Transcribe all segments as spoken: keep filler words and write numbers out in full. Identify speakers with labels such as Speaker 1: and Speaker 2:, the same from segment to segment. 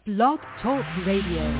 Speaker 1: Blog Talk Radio.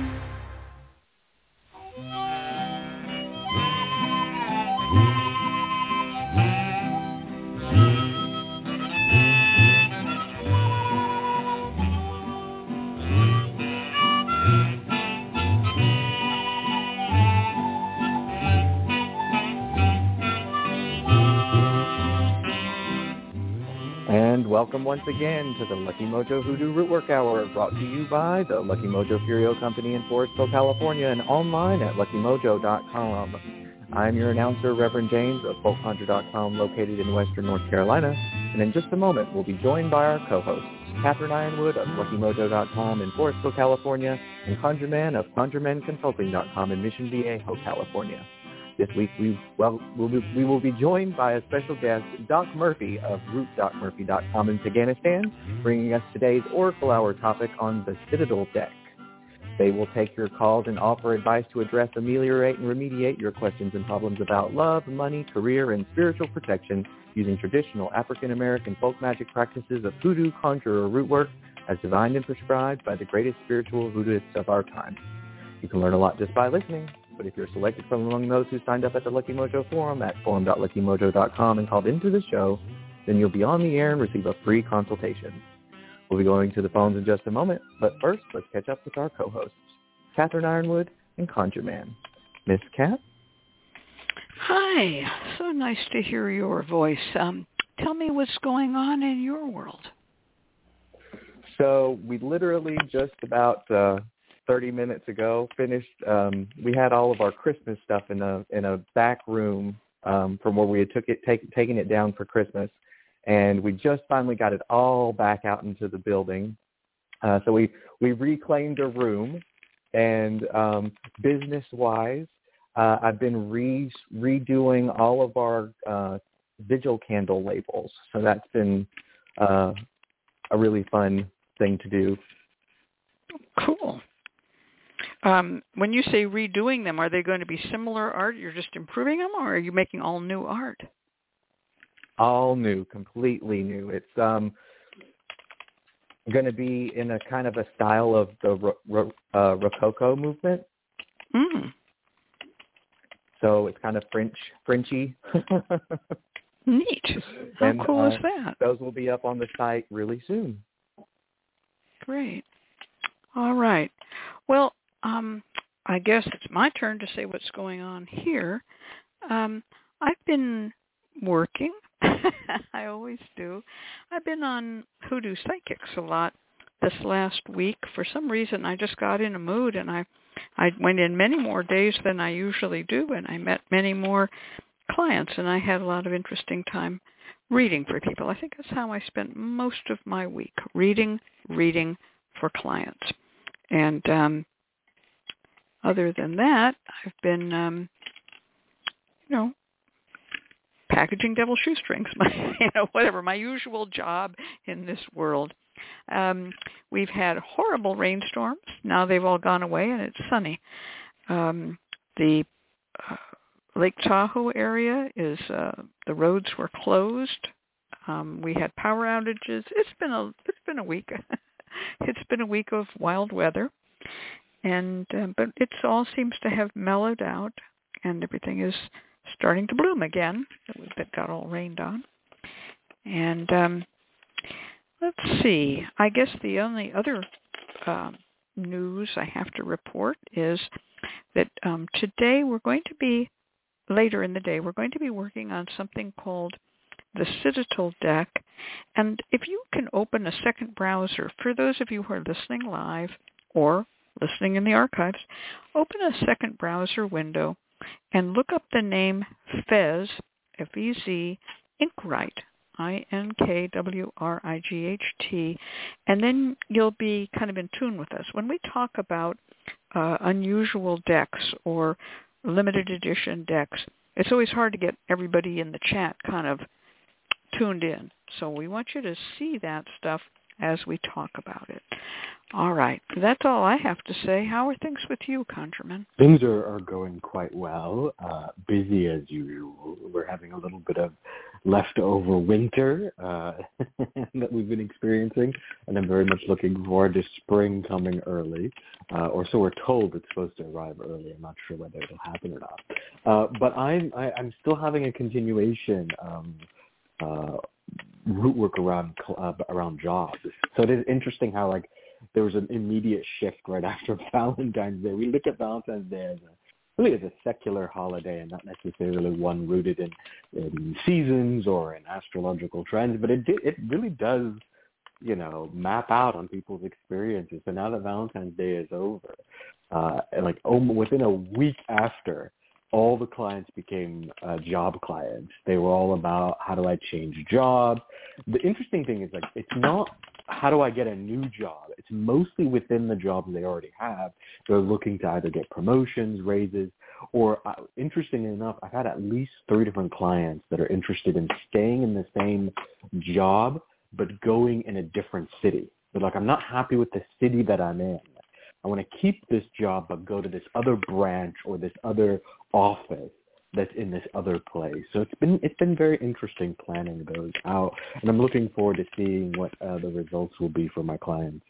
Speaker 2: Welcome once again to the Lucky Mojo Hoodoo Rootwork Hour, brought to you by the Lucky Mojo Curio Company in Forestville, California, and online at lucky mojo dot com. I'm your announcer, Reverend James of folk conjure dot com, located in western North Carolina, and in just a moment we'll be joined by our co-hosts, Catherine Ironwood of lucky mojo dot com in Forestville, California, and ConjureMan of conjure man consulting dot com in Mission Viejo, California. This week, we, well, we'll be, we will be joined by a special guest, Doc Murphy of root doc murphy dot com in Afghanistan, bringing us today's Oracle Hour topic on the Citadel deck. They will take your calls and offer advice to address, ameliorate, and remediate your questions and problems about love, money, career, and spiritual protection using traditional African-American folk magic practices of hoodoo, conjure, or root work as divined and prescribed by the greatest spiritual hoodooists of our time. You can learn a lot just by listening. But if you're selected from among those who signed up at the Lucky Mojo Forum at forum dot lucky mojo dot com and called into the show, then you'll be on the air and receive a free consultation. We'll be going to the phones in just a moment, but first, let's catch up with our co-hosts, Catherine Ironwood and ConjureMan. Miss Cat?
Speaker 3: Hi. So nice to hear your voice. Um, tell me what's going on in your world.
Speaker 2: So we literally just about... Uh, thirty minutes ago, finished, um, we had all of our Christmas stuff in a in a back room um, from where we had took it, take, taken it down for Christmas, and we just finally got it all back out into the building. Uh, so we, we reclaimed a room, and um, business-wise, uh, I've been re- redoing all of our uh, vigil candle labels, so that's been uh, a really fun thing to do.
Speaker 3: Cool. Um, when you say redoing them, are they going to be similar art? You're just improving them, or are you making all new art?
Speaker 2: All new, completely new. It's um, going to be in a kind of a style of the ro- ro- uh, Rococo movement.
Speaker 3: Mm.
Speaker 2: So it's kind of French, Frenchy.
Speaker 3: Neat. How
Speaker 2: and,
Speaker 3: cool
Speaker 2: uh,
Speaker 3: is that?
Speaker 2: Those will be up on the site really soon.
Speaker 3: Great. All right. Well, Um, I guess it's my turn to say what's going on here. Um, I've been working. I always do. I've been on Hoodoo Psychics a lot this last week. For some reason, I just got in a mood, and I, I went in many more days than I usually do, and I met many more clients, and I had a lot of interesting time reading for people. I think that's how I spent most of my week, reading, reading for clients. And um, other than that, I've been, um, you know, packaging devil shoestrings, my, you know, whatever, my usual job in this world. Um, we've had horrible rainstorms. Now they've all gone away, and it's sunny. Um, the uh, Lake Tahoe area is, uh, the roads were closed. Um, we had power outages. It's been a, it's been a week. It's been a week of wild weather. And uh, but it all seems to have mellowed out, and everything is starting to bloom again. That got all rained on. And um, let's see. I guess the only other um, news I have to report is that um, today we're going to be, later in the day, we're going to be working on something called the Citadel deck. And if you can open a second browser, for those of you who are listening live or listening in the archives, open a second browser window and look up the name Fez, F E Z, Inkwright, I N K W R I G H T, and then you'll be kind of in tune with us. When we talk about uh, unusual decks or limited edition decks, it's always hard to get everybody in the chat kind of tuned in. So we want you to see that stuff as we talk about it. All right. That's all I have to say. How are things with you, ConjureMan?
Speaker 4: Things are, are going quite well. Uh, busy as usual. We're having a little bit of leftover winter uh, that we've been experiencing, and I'm very much looking forward to spring coming early, uh, or so we're told it's supposed to arrive early. I'm not sure whether it'll happen or not. Uh, but I'm I, I'm still having a continuation um, uh, root work around uh, around jobs. So it is interesting how like there was an immediate shift right after Valentine's Day. We look at Valentine's Day as a, really as a secular holiday and not necessarily one rooted in, in seasons or in astrological trends, but it it really does, you know, map out on people's experiences. So now that Valentine's Day is over, uh, like oh, within a week after, all the clients became uh, job clients. They were all about how do I change jobs. The interesting thing is like it's not how do I get a new job. It's mostly within the jobs they already have. They're looking to either get promotions, raises, or uh, interestingly enough, I've had at least three different clients that are interested in staying in the same job but going in a different city. They're like, I'm not happy with the city that I'm in. I want to keep this job but go to this other branch or this other office that's in this other place. So it's been it's been very interesting planning those out, and I'm looking forward to seeing what uh, the results will be for my clients.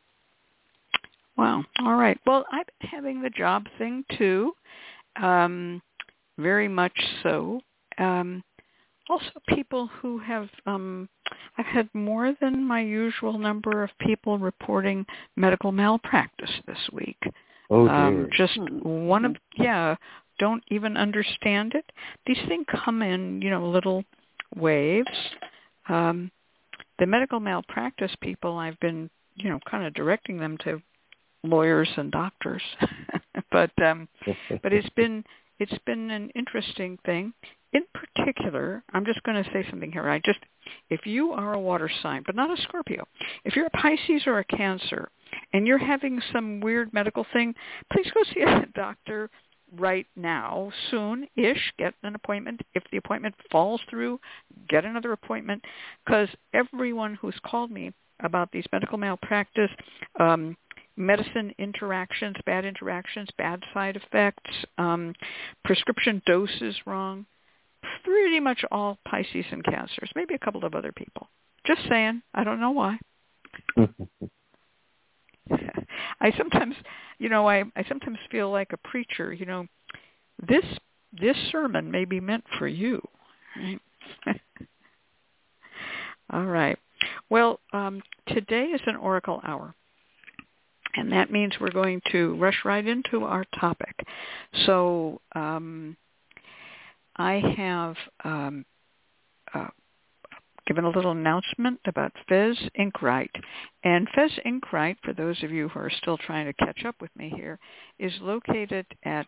Speaker 3: Wow. All right. Well, I'm having the job thing too, um, very much so. Um, also, people who have um, I've had more than my usual number of people reporting medical malpractice this week.
Speaker 4: Oh dear.
Speaker 3: Um, just one of yeah. Don't even understand it. These things come in, you know, little waves. Um, the medical malpractice people, I've been, you know, kind of directing them to lawyers and doctors. but um, but it's been it's been an interesting thing. In particular, I'm just going to say something here. I just, if you are a water sign, but not a Scorpio, if you're a Pisces or a Cancer, and you're having some weird medical thing, please go see a doctor right now, soon-ish. Get an appointment. If the appointment falls through, get another appointment, because everyone who's called me about these medical malpractice, um, medicine interactions, bad interactions, bad side effects, um, prescription doses wrong, pretty much all Pisces and Cancers, maybe a couple of other people. Just saying. I don't know why. I sometimes, you know, I, I sometimes feel like a preacher, you know, this this sermon may be meant for you, right? All right. Well, um, today is an Oracle Hour, and that means we're going to rush right into our topic. So um, I have um, uh, given a little announcement about Fez Inkwright. And Fez Inkwright, for those of you who are still trying to catch up with me here, is located at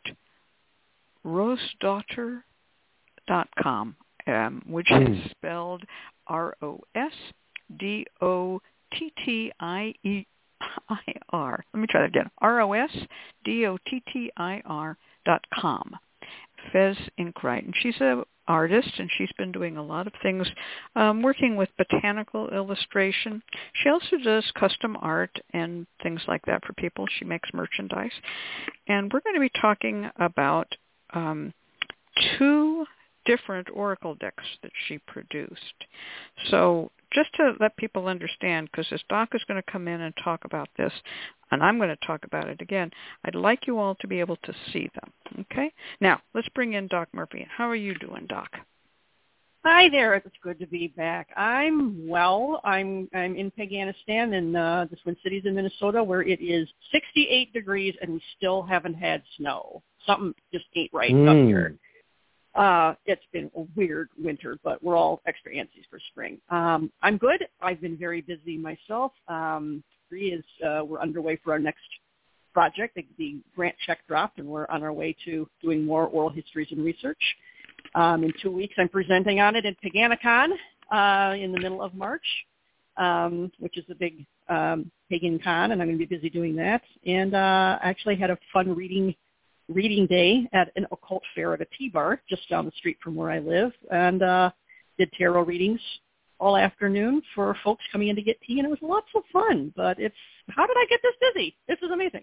Speaker 3: rosedaughter dot com, um, which mm. is spelled R O S D O T T I E I R. Let me try that again. R O S D O T T I R dot com. Fez Inkwright. And she's a artist, and she's been doing a lot of things, um, working with botanical illustration. She also does custom art and things like that for people. She makes merchandise. And we're going to be talking about um, two different oracle decks that she produced. So just to let people understand, because this Doc is going to come in and talk about this, and I'm going to talk about it again, I'd like you all to be able to see them. Okay? Now, let's bring in Doc Murphy. How are you doing, Doc?
Speaker 5: Hi there. It's good to be back. I'm well. I'm I'm in Paganistan, in uh, the Twin Cities in Minnesota, where it is sixty-eight degrees, and we still haven't had snow. Something just ain't right mm. up here. Uh, it's been a weird winter, but we're all extra antsy for spring. Um, I'm good. I've been very busy myself. Um, three is uh, we're underway for our next project. The, the grant check dropped, and we're on our way to doing more oral histories and research. Um, in two weeks, I'm presenting on it at PaganaCon uh, in the middle of March, um, which is a big um, pagan con, and I'm going to be busy doing that. And uh, I actually had a fun reading reading day at an occult fair at a tea bar just down the street from where I live, and uh, did tarot readings all afternoon for folks coming in to get tea, and it was lots of fun. But it's, how did I get this busy? This is amazing.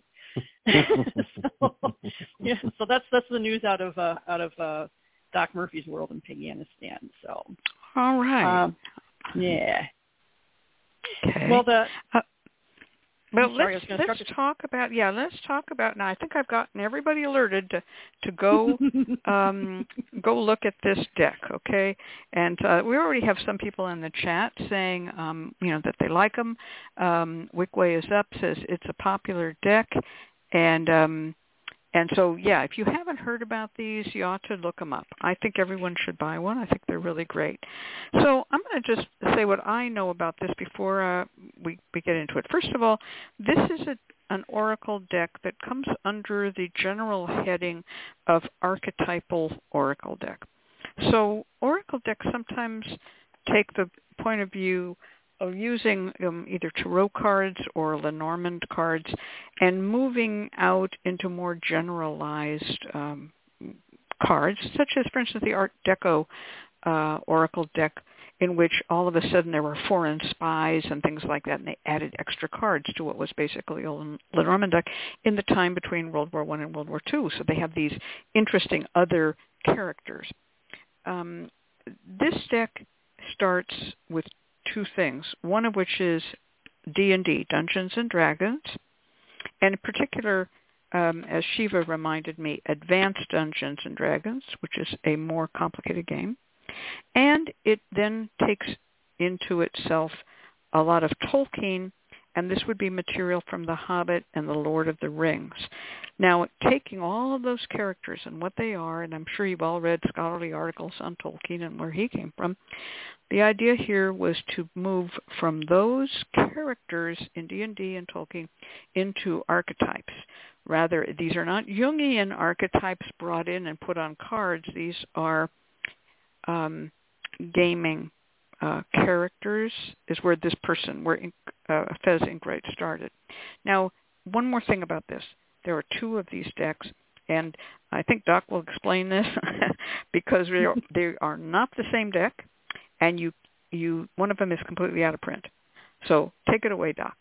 Speaker 5: so, yeah, so that's that's the news out of uh, out of uh, Doc Murphy's world in Paganistan. So,
Speaker 3: all right,
Speaker 5: um, yeah.
Speaker 3: Okay.
Speaker 5: Well, the
Speaker 3: uh, well,
Speaker 5: sorry,
Speaker 3: let's
Speaker 5: let's
Speaker 3: let's talk about yeah. Let's talk about now. I think I've gotten everybody alerted to to go um, go look at this deck, okay? And uh, we already have some people in the chat saying um, you know that they like them. Um, Wickway is up, says it's a popular deck, and um, and so yeah, if you haven't heard about these, you ought to look them up. I think everyone should buy one. I think they're really great. So I'm going to just say what I know about this before uh, we we get into it. First of all, this is a an oracle deck that comes under the general heading of archetypal oracle deck. So oracle decks sometimes take the point of view of using um, either tarot cards or Lenormand cards and moving out into more generalized um, cards, such as, for instance, the Art Deco uh, oracle deck, in which all of a sudden there were foreign spies and things like that, and they added extra cards to what was basically a Lenormand deck in the time between World War One and World War Two. So they have these interesting other characters. Um, this deck starts with two things, one of which is D and D, Dungeons and Dragons, and in particular, um, as Shiva reminded me, Advanced Dungeons and Dragons, which is a more complicated game. And it then takes into itself a lot of Tolkien, and this would be material from The Hobbit and The Lord of the Rings. Now, taking all of those characters and what they are, and I'm sure you've all read scholarly articles on Tolkien and where he came from, the idea here was to move from those characters in D and D and Tolkien into archetypes. Rather, these are not Jungian archetypes brought in and put on cards. These are um, gaming uh, characters, is where this person, where uh, Fez Inkwright started. Now, one more thing about this. There are two of these decks, and I think Doc will explain this because they are, they are not the same deck, and you you one of them is completely out of print. So take it away, Doc.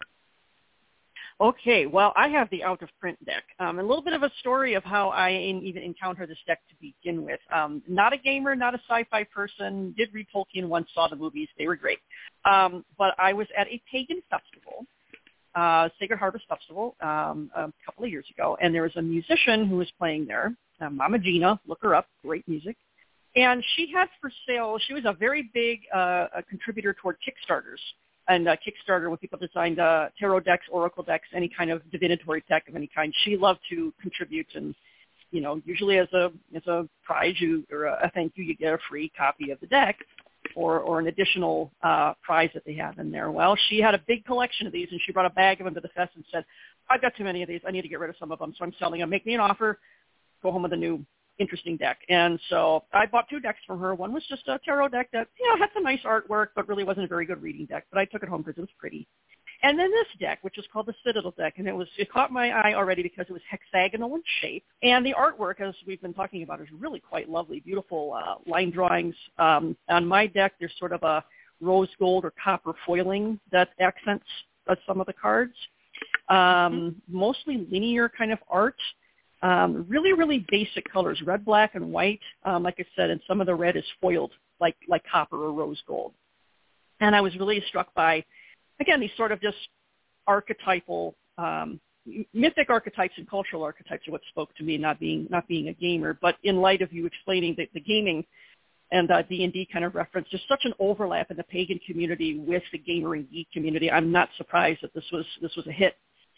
Speaker 5: Okay, well, I have the out-of-print deck. Um, a little bit of a story of how I in, even encountered this deck to begin with. Um, not a gamer, not a sci-fi person, did read Tolkien once, saw the movies. They were great. Um, but I was at a pagan festival, uh, Sacred Harvest Festival, um, a couple of years ago, and there was a musician who was playing there, uh, Mama Gina, look her up, great music. And she had for sale, she was a very big uh, a contributor toward Kickstarters. And uh, Kickstarter, when people designed uh, tarot decks, oracle decks, any kind of divinatory deck of any kind, she loved to contribute. And, you know, usually as a as a prize you, or a thank you, you get a free copy of the deck or, or an additional uh, prize that they have in there. Well, she had a big collection of these, and she brought a bag of them to the fest and said, I've got too many of these. I need to get rid of some of them, so I'm selling them. Make me an offer. Go home with a new interesting deck. And so I bought two decks from her. One was just a tarot deck that, you know, had some nice artwork, but really wasn't a very good reading deck. But I took it home because it was pretty. And then this deck, which is called the Citadel deck, and it was it caught my eye already because it was hexagonal in shape. And the artwork, as we've been talking about, is really quite lovely, beautiful uh, line drawings. Um, on my deck, there's sort of a rose gold or copper foiling that accents uh, some of the cards. Um, mm-hmm. Mostly linear kind of art. Um, really, really basic colors, red, black, and white. Um, like I said, and some of the red is foiled like like copper or rose gold. And I was really struck by, again, these sort of just archetypal, um, mythic archetypes and cultural archetypes are what spoke to me, not being not being a gamer. But in light of you explaining the, the gaming and uh, D and D kind of reference, there's such an overlap in the pagan community with the gamer and geek community. I'm not surprised that this was this was a hit.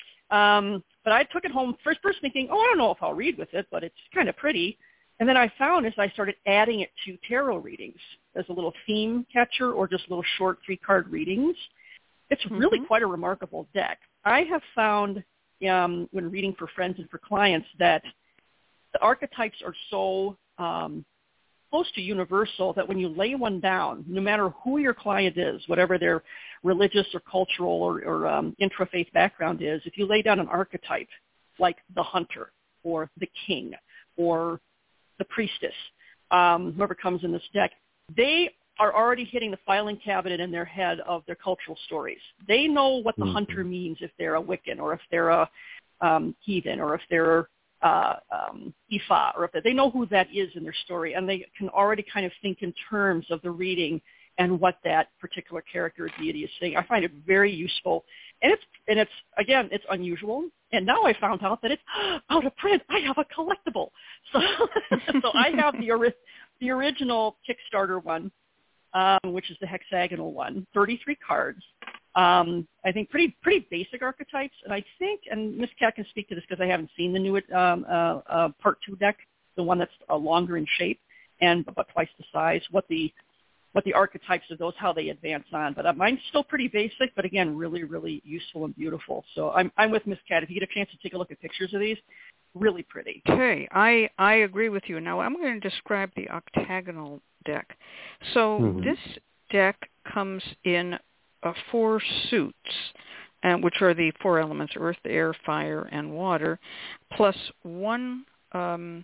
Speaker 5: Um, but I took it home first, first thinking, oh, I don't know if I'll read with it, but it's kind of pretty. And then I found as I started adding it to tarot readings as a little theme catcher or just little short three-card readings, it's mm-hmm. really quite a remarkable deck. I have found um, when reading for friends and for clients that the archetypes are so um, close to universal that when you lay one down, no matter who your client is, whatever their religious or cultural or, or um, intra-faith background is, if you lay down an archetype like the hunter or the king or the priestess, um, whoever comes in this deck, they are already hitting the filing cabinet in their head of their cultural stories. They know what the mm-hmm. hunter means if they're a Wiccan or if they're a um, heathen or if they're uh, um, Ifa, or if they, they know who that is in their story, and they can already kind of think in terms of the reading and what that particular character or deity is saying. I find it very useful. And it's, and it's again, it's unusual. And now I found out that it's out of print. I have a collectible. So, so I have the, ori- the original Kickstarter one, um, which is the hexagonal one, thirty-three cards. Um, I think pretty pretty basic archetypes. And I think, and Miss Cat can speak to this because I haven't seen the new um, uh, uh, part two deck, the one that's uh, longer in shape and about twice the size, what the what the archetypes of those, how they advance on. But uh, mine's still pretty basic, but again, really, really useful and beautiful. So I'm I'm with Miss Cat. If you get a chance to take a look at pictures of these, really pretty.
Speaker 3: Okay, I, I agree with you. Now I'm going to describe the octagonal deck. So mm-hmm. this deck comes in uh, four suits, uh, which are the four elements: earth, air, fire, and water, plus one, um,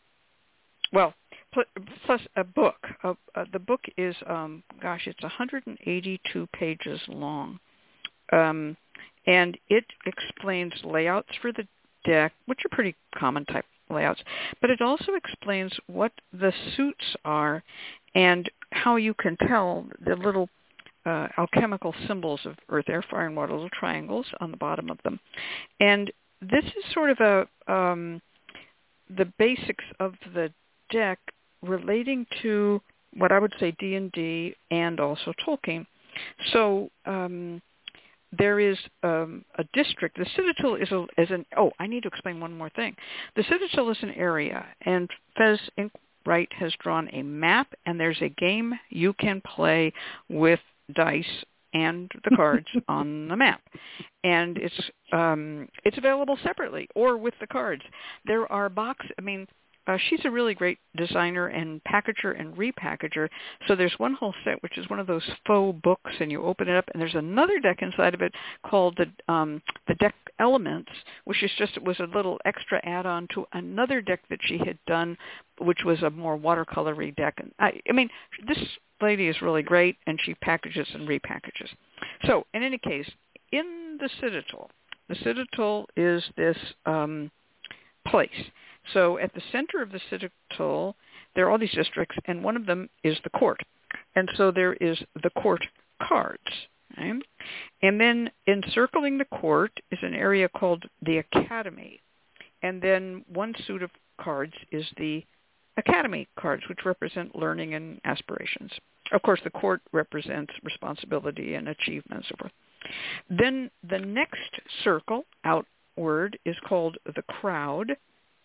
Speaker 3: well, plus a book. Uh, uh, the book is, um, gosh, it's one hundred eighty-two pages long. Um, and it explains layouts for the deck, which are pretty common type layouts, but it also explains what the suits are and how you can tell the little uh, alchemical symbols of earth, air, fire, and water, little triangles on the bottom of them. And this is sort of a um, the basics of the deck relating to what I would say D and D and also Tolkien. So um, there is um, a district. The Citadel is, a, is an, oh, I need to explain one more thing. The Citadel is an area, and Fez Inkwright has drawn a map, and there's a game you can play with dice and the cards on the map. And it's um, it's available separately or with the cards. There are box, I mean, Uh, she's a really great designer and packager and repackager. So there's one whole set, which is one of those faux books, and you open it up, and there's another deck inside of it called the um, the Deck Elements, which is just it was a little extra add-on to another deck that she had done, which was a more watercolory deck. And I, I mean, this lady is really great, and she packages and repackages. So in any case, in the Citadel, the Citadel is this um, place. So at the center of the Citadel, there are all these districts, and one of them is the court. And so there is the court cards. Right? And then encircling the court is an area called the Academy. And then one suit of cards is the Academy cards, which represent learning and aspirations. Of course, the court represents responsibility and achievement and so forth. Then the next circle outward is called the crowd.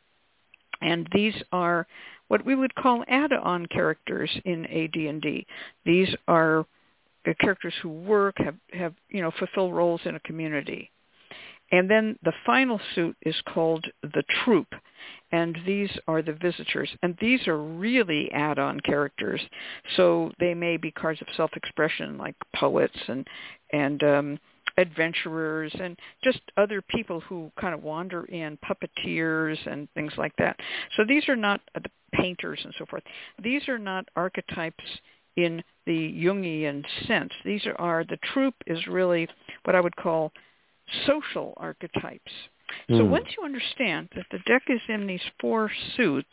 Speaker 3: And these are what we would call add-on characters in A D and D. These are the characters who work, have, have, you know, fulfill roles in a community. And then the final suit is called the troop, and these are the visitors. And these are really add-on characters. So they may be cards of self-expression like poets and, and um, adventurers and just other people who kind of wander in, puppeteers and things like that. So these are not uh, the painters and so forth. These are not archetypes in the Jungian sense. These are, are the troop is really what I would call social archetypes. So mm. once you understand that the deck is in these four suits,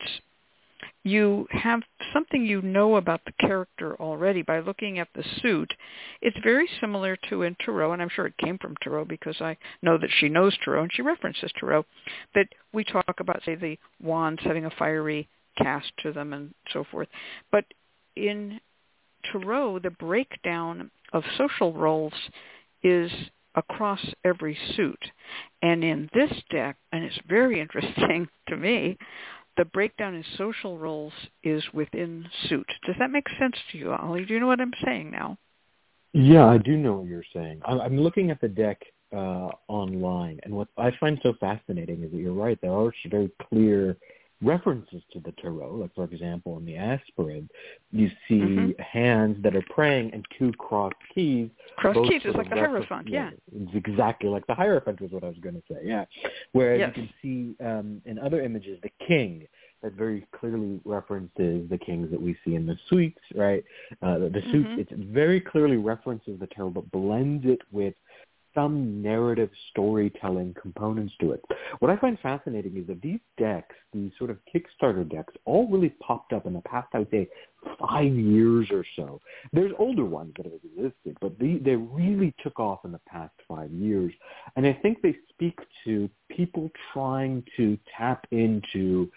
Speaker 3: you have something you know about the character already by looking at the suit. It's very similar to in Tarot, and I'm sure it came from Tarot because I know that she knows Tarot, and she references Tarot, that we talk about, say, the wands having a fiery cast to them and so forth. But in Tarot, the breakdown of social roles is across every suit. And in this deck, and it's very interesting to me, the breakdown in social roles is within suit. Does that make sense to you, Ollie? Do you know what I'm saying now?
Speaker 4: Yeah, I do know what you're saying. I'm looking at the deck uh, online, and what I find so fascinating is that you're right. There are very clear references to the Tarot. Like, for example, in the Aspirin, you see mm-hmm. hands that are praying and two crossed keys.
Speaker 3: Crossed keys is like the Hierophant, yeah.
Speaker 4: yeah. It's exactly like the Hierophant was what I was going to say, yeah. Whereas
Speaker 3: yes.
Speaker 4: you can see um, in other images the king that very clearly references the kings that we see in the suites, right? Uh, the the
Speaker 3: Mm-hmm.
Speaker 4: suites, it very clearly references the tarot, but blends it with some narrative storytelling components to it. What I find fascinating is that these decks, these sort of Kickstarter decks, all really popped up in the past, I would say, five years or so. There's older ones that have existed, but they, they really took off in the past five years. And I think they speak to people trying to tap into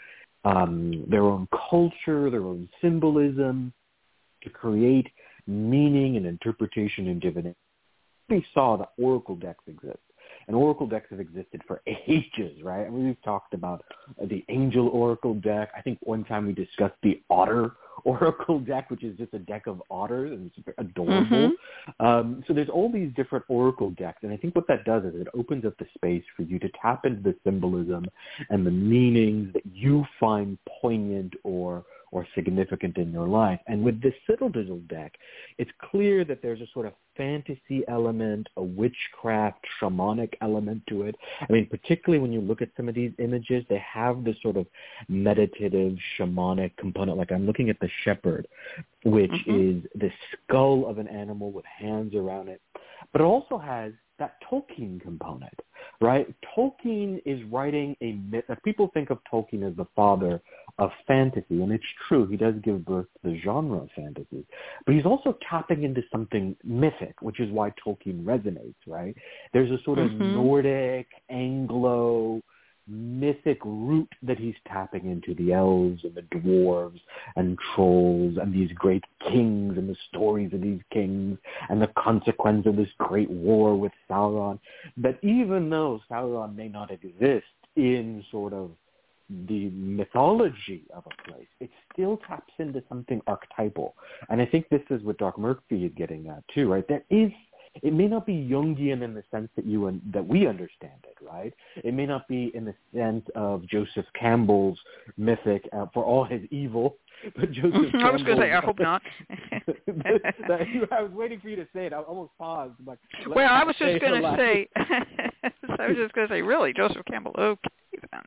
Speaker 4: um, their own culture, their own symbolism, to create meaning and interpretation and divination. We saw that Oracle decks exist, and Oracle decks have existed for ages, right? I mean, we've talked about the Angel Oracle deck. I think one time we discussed the Otter Oracle deck, which is just a deck of otters, and it's adorable. Mm-hmm. Um, so there's all these different Oracle decks, and I think what that does is it opens up the space for you to tap into the symbolism and the meanings that you find poignant or or significant in your life. And with this Citadel deck, it's clear that there's a sort of fantasy element, a witchcraft, shamanic element to it. I mean, particularly when you look at some of these images, they have this sort of meditative, shamanic component. Like I'm looking at the shepherd, which mm-hmm. is the skull of an animal with hands around it. But it also has that Tolkien component, right? Tolkien is writing a myth. People think of Tolkien as the father of fantasy, and it's true. He does give birth to the genre of fantasy. But he's also tapping into something mythic, which is why Tolkien resonates, right? There's a sort of mm-hmm. Nordic, Anglo, mythic root that he's tapping into, the elves and the dwarves and trolls and these great kings and the stories of these kings and the consequence of this great war with Sauron. But even though Sauron may not exist in sort of the mythology of a place, it still taps into something archetypal. And I think this is what Doc Murphy is getting at too, right? There is It may not be Jungian in the sense that you and that we understand it, right? It may not be in the sense of Joseph Campbell's mythic, uh, for all his evil. But Joseph Campbell,
Speaker 3: I was going to say, I hope not.
Speaker 4: I was waiting for you to say it. I almost paused. But
Speaker 3: well, I was just going to say, I was just going to say, really, Joseph Campbell? Okay, then.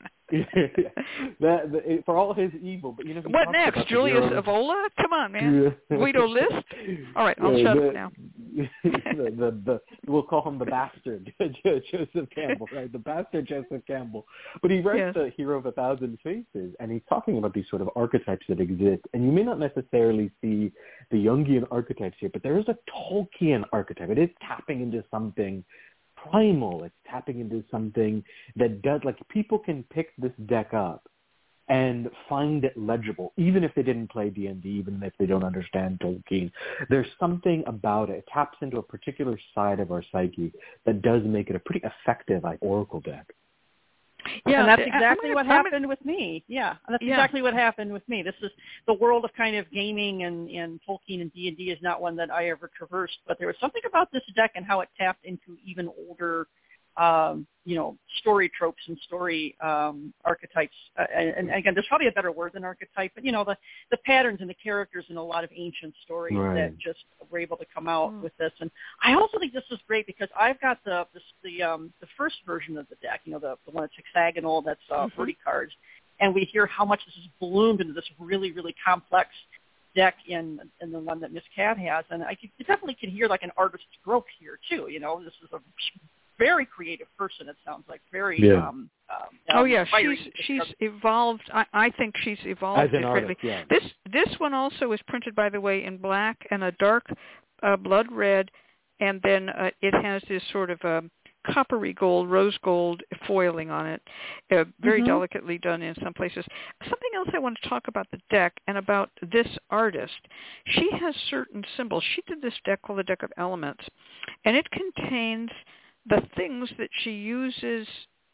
Speaker 4: that, the, for all his evil, but you know.
Speaker 3: What next, Julius Evola? Come on, man. Guido List. All right, I'll yeah, shut
Speaker 4: the,
Speaker 3: up now.
Speaker 4: the, the, the, we'll call him the bastard, Joseph Campbell, right? The bastard Joseph Campbell. But he writes yes. The Hero of a Thousand Faces, and he's talking about these sort of archetypes that exist. And you may not necessarily see the Jungian archetypes here, but there is a Tolkien archetype. It is tapping into something primal. It's tapping into something that does, like, people can pick this deck up and find it legible, even if they didn't play D and D, even if they don't understand Tolkien. There's something about it. It taps into a particular side of our psyche that does make it a pretty effective, like, Oracle deck.
Speaker 5: Yeah, and that's exactly gonna, what happened with me. Yeah, that's yeah. exactly what happened with me. This is the world of kind of gaming, and, and Tolkien and D and D is not one that I ever traversed, but there was something about this deck and how it tapped into even older, um, you know, story tropes and story um, archetypes. Uh, and, and again, there's probably a better word than archetype, but, you know, the, the patterns and the characters in a lot of ancient stories right. that just were able to come out mm. with this. And I also think this is great because I've got the the the, um, the first version of the deck, you know, the, the one that's hexagonal, that's uh, mm-hmm. forty cards, and we hear how much this has bloomed into this really, really complex deck in in the one that Miss Cat has. And I, could, I definitely can hear like an artist's growth here, too. You know, this is a very creative person, it sounds like. Very
Speaker 4: yeah.
Speaker 5: um, um
Speaker 3: oh yeah she's she's evolved. I, I think she's evolved
Speaker 4: as an artist, yeah.
Speaker 3: this this one also is printed, by the way, in black and a dark uh, blood red, and then uh, it has this sort of um, coppery gold, rose gold foiling on it, uh, very mm-hmm. delicately done in some places. Something else I want to talk about the deck and about this artist. She has certain symbols. She did this deck called the Deck of Elements, and it contains the things that she uses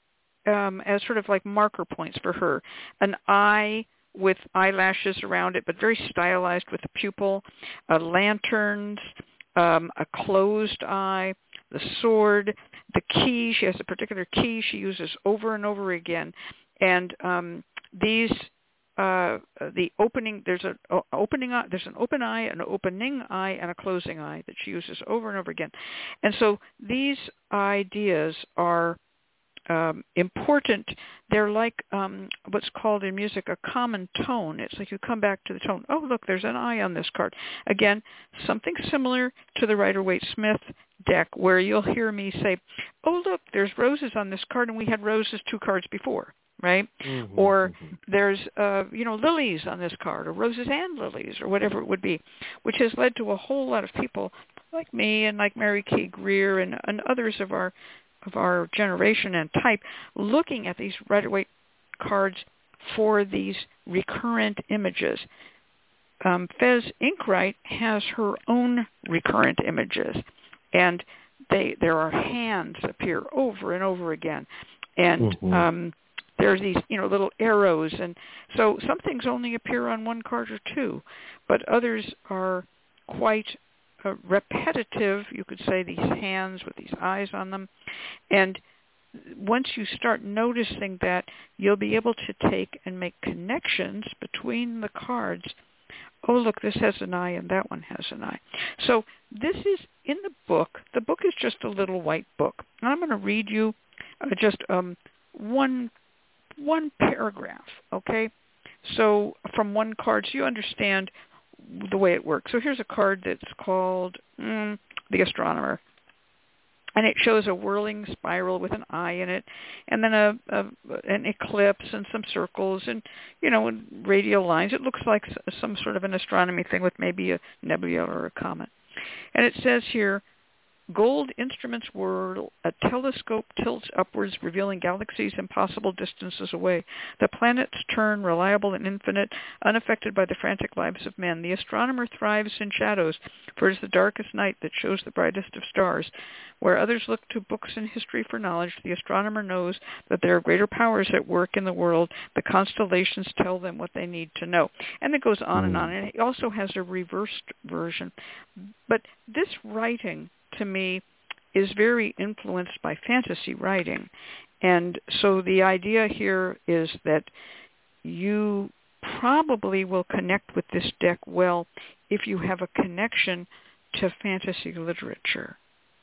Speaker 3: um, as sort of like marker points for her. An eye with eyelashes around it, but very stylized with a pupil, uh, lanterns, um, a closed eye, the sword, the key. She has a particular key she uses over and over again. And um, these Uh, the opening, there's an uh, opening eye, there's an open eye, an opening eye, and a closing eye that she uses over and over again. And so these ideas are um, important. They're like um, what's called in music a common tone. It's like you come back to the tone. Oh, look, there's an I on this card. Again, something similar to the Rider-Waite-Smith deck where you'll hear me say, oh, look, there's roses on this card, and we had roses two cards before, right? Mm-hmm, or mm-hmm. there's, uh, you know, lilies on this card, or roses and lilies, or whatever it would be, which has led to a whole lot of people like me and like Mary Kay Greer and, and others of our of our generation and type looking at these Rider-Waite cards for these recurrent images. Um, Fez Inkwright has her own recurrent images, and they there are hands appear over and over again, and mm-hmm. um, there's these you know little arrows, and so some things only appear on one card or two, but others are quite uh, repetitive. You could say these hands with these eyes on them, and once you start noticing that, you'll be able to take and make connections between the cards. Oh, look, this has an eye and that one has an eye. So this is in the book. The book is just a little white book. And I'm going to read you uh, just um, one one paragraph, okay? So from one card, so you understand the way it works. So here's a card that's called mm, the Astronomer. And it shows a whirling spiral with an eye in it, and then a, a an eclipse and some circles and, you know, radial lines. It looks like some sort of an astronomy thing with maybe a nebula or a comet. And it says here, gold instruments whirl, a telescope tilts upwards, revealing galaxies impossible distances away. The planets turn, reliable and infinite, unaffected by the frantic lives of men. The astronomer thrives in shadows, for it is the darkest night that shows the brightest of stars. Where others look to books and history for knowledge, the astronomer knows that there are greater powers at work in the world. The constellations tell them what they need to know. And it goes on mm. and on. And it also has a reversed version. But this writing, to me, is very influenced by fantasy writing. And so the idea here is that you probably will connect with this deck well if you have a connection to fantasy literature.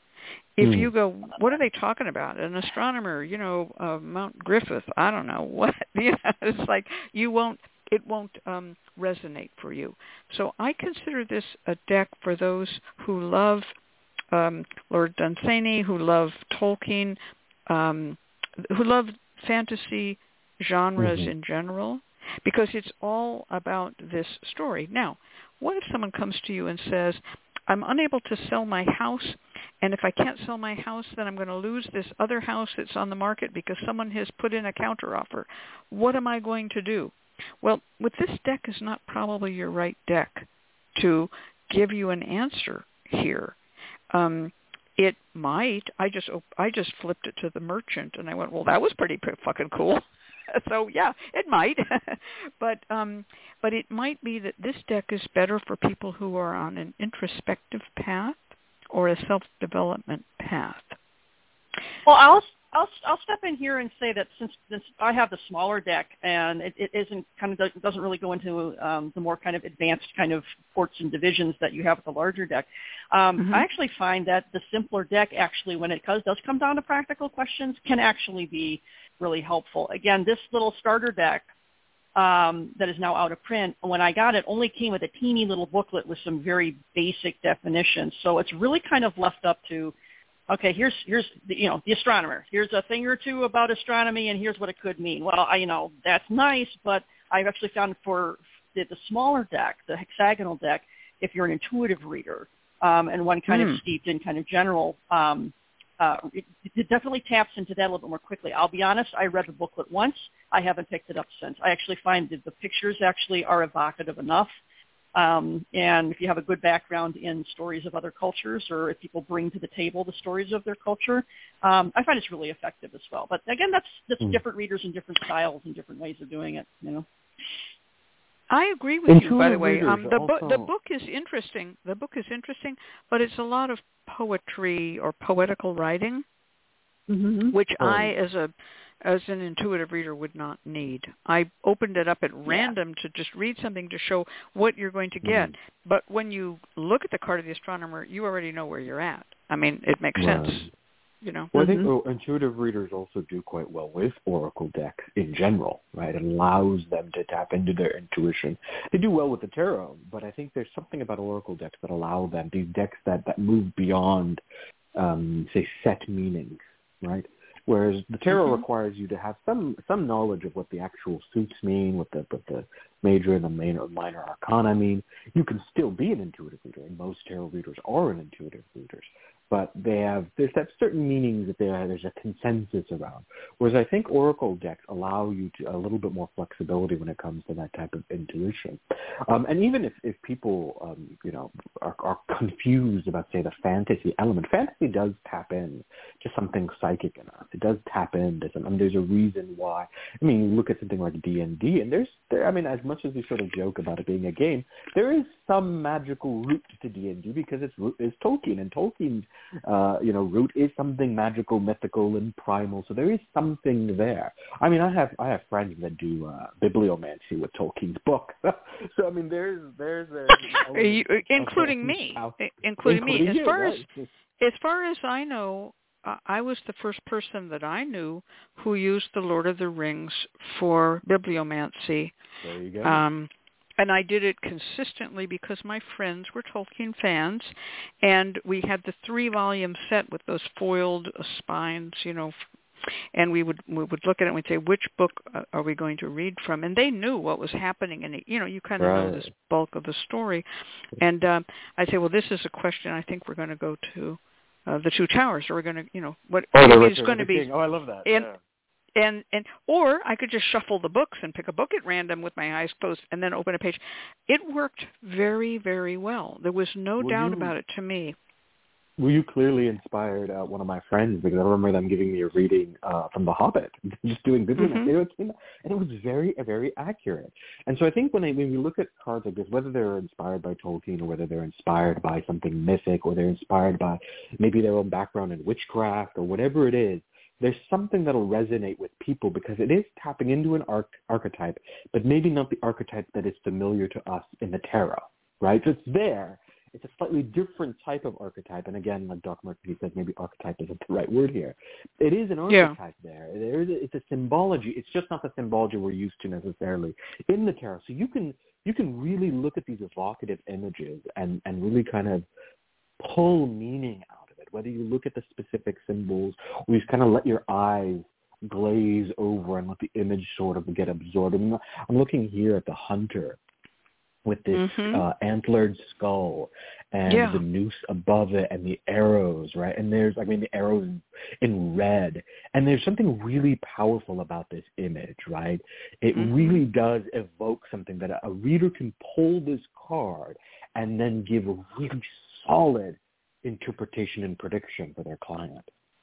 Speaker 3: If mm. you go, what are they talking about? An astronomer, you know, uh, Mount Griffith, I don't know what. You know, it's like you won't, it won't um, resonate for you. So I consider this a deck for those who love Um, Lord Dunsany, who love Tolkien, um, who love fantasy genres mm-hmm. in general, because it's all about this story. Now, what if someone comes to you and says, I'm unable to sell my house, and if I can't sell my house, then I'm going to lose this other house that's on the market because someone has put in a counteroffer. What am I going to do? Well, with this deck is not probably your right deck to give you an answer here. Um, it might. I just I just flipped it to the merchant, and I went, well, that was pretty fucking cool. So yeah, it might. but um, but it might be that this deck is better for people who are on an introspective path or a self-development path.
Speaker 5: Well, I'll I'll I'll step in here and say that since, since I have the smaller deck and it, it isn't kind of doesn't really go into um, the more kind of advanced kind of ports and divisions that you have with the larger deck, um, mm-hmm. I actually find that the simpler deck actually, when it does, does come down to practical questions, can actually be really helpful. Again, this little starter deck um, that is now out of print, when I got it, only came with a teeny little booklet with some very basic definitions. So it's really kind of left up to, okay, here's here's the, you know the astronomer. Here's a thing or two about astronomy, and here's what it could mean. Well, I, you know that's nice, but I've actually found for the, the smaller deck, the hexagonal deck, if you're an intuitive reader um, and one kind mm. of steeped in kind of general, um, uh, it, it definitely taps into that a little bit more quickly. I'll be honest, I read the booklet once. I haven't picked it up since. I actually find that the pictures actually are evocative enough. Um, and if you have a good background in stories of other cultures, or if people bring to the table the stories of their culture, um, I find it's really effective as well. But again, that's that's mm. different readers and different styles and different ways of doing it. You know.
Speaker 3: I agree with
Speaker 4: Intuitive
Speaker 3: you. By the way,
Speaker 4: readers
Speaker 3: um, the
Speaker 4: also...
Speaker 3: book the book is interesting. The book is interesting, but it's a lot of poetry or poetical writing, mm-hmm. which oh. I, as a as an intuitive reader, would not need. I opened it up at random yeah. to just read something to show what you're going to get. Mm-hmm. But when you look at the card of the astronomer, you already know where you're at. I mean, it makes
Speaker 4: right.
Speaker 3: sense. you know.
Speaker 4: Well,
Speaker 5: Mm-hmm.
Speaker 4: I think oh, intuitive readers also do quite well with oracle decks in general, right? It allows them to tap into their intuition. They do well with the tarot, but I think there's something about oracle decks that allow them, these decks that, that move beyond, um, say, set meanings, right? Whereas the tarot
Speaker 5: Mm-hmm.
Speaker 4: requires you to have some some knowledge of what the actual suits mean, what the what the major and the main or minor arcana mean. You can still be an intuitive reader, and most tarot readers are an intuitive readers. But they have there's that certain meanings that there there's a consensus around. Whereas I think oracle decks allow you to a little bit more flexibility when it comes to that type of intuition. Um, and even if, if people um, you know are, are confused about, say, the fantasy element, fantasy does tap in to something psychic in us. It does tap into some. I mean, there's a reason why. I mean, you look at something like D and D, and there's there. I mean, as much as we sort of joke about it being a game, there is some magical root to D and D because it's root is Tolkien, and Tolkien's uh, you know root is something magical, mythical, and primal. So there is something there. I mean, I have I have friends that do uh, bibliomancy with Tolkien's book. So I mean, there's there's a,
Speaker 3: Are you, including
Speaker 4: of,
Speaker 3: me,
Speaker 4: of,
Speaker 3: including,
Speaker 4: including
Speaker 3: me. As
Speaker 4: you,
Speaker 3: far
Speaker 4: right?
Speaker 3: as as far as I know, uh, I was the first person that I knew who used the Lord of the Rings for bibliomancy.
Speaker 4: There you go.
Speaker 3: Um, and I did it consistently because my friends were Tolkien fans, and we had the three-volume set with those foiled uh, spines, you know, and we would we would look at it and we'd say, which book uh, are we going to read from? And they knew what was happening, and you know, you kind of
Speaker 4: right.
Speaker 3: know this bulk of the story. And um, I'd say, well, this is a question I think we're going to go to uh, the Two Towers, or we're going to, you know, what
Speaker 4: oh,
Speaker 3: maybe
Speaker 4: it's
Speaker 3: going to be.
Speaker 4: King. Oh, I love that.
Speaker 3: And,
Speaker 4: yeah.
Speaker 3: And and or I could just shuffle the books and pick a book at random with my eyes closed and then open a page. It worked very, very well. There was no
Speaker 4: Will
Speaker 3: doubt
Speaker 4: you,
Speaker 3: about it to me.
Speaker 4: Well, you clearly inspired uh, one of my friends, because I remember them giving me a reading uh, from The Hobbit, just doing bibliomancy, mm-hmm. and it was very, very accurate. And so I think when, I, when we look at cards like this, whether they're inspired by Tolkien or whether they're inspired by something mythic or they're inspired by maybe their own background in witchcraft or whatever it is, there's something that'll resonate with people because it is tapping into an arch- archetype, but maybe not the archetype that is familiar to us in the tarot, right? So it's there. It's a slightly different type of archetype. And again, like Doc Murphy says, maybe archetype isn't the right word here. It is an archetype yeah. there. There is a, it's a symbology. It's just not the symbology we're used to necessarily in the tarot. So you can you can really look at these evocative images and, and really kind of pull meaning out of it, whether you look at the specific symbols or you just kind of let your eyes glaze over and let the image sort of get absorbed. I'm, I'm looking here at the hunter with this
Speaker 3: mm-hmm.
Speaker 4: uh, antlered skull and
Speaker 3: yeah.
Speaker 4: the noose above it and the arrows, right? And there's, I mean, the arrows in red. And there's something really powerful about this image, right? It
Speaker 3: mm-hmm.
Speaker 4: really does evoke something that a reader can pull this card and then give a really solid interpretation and prediction for their client.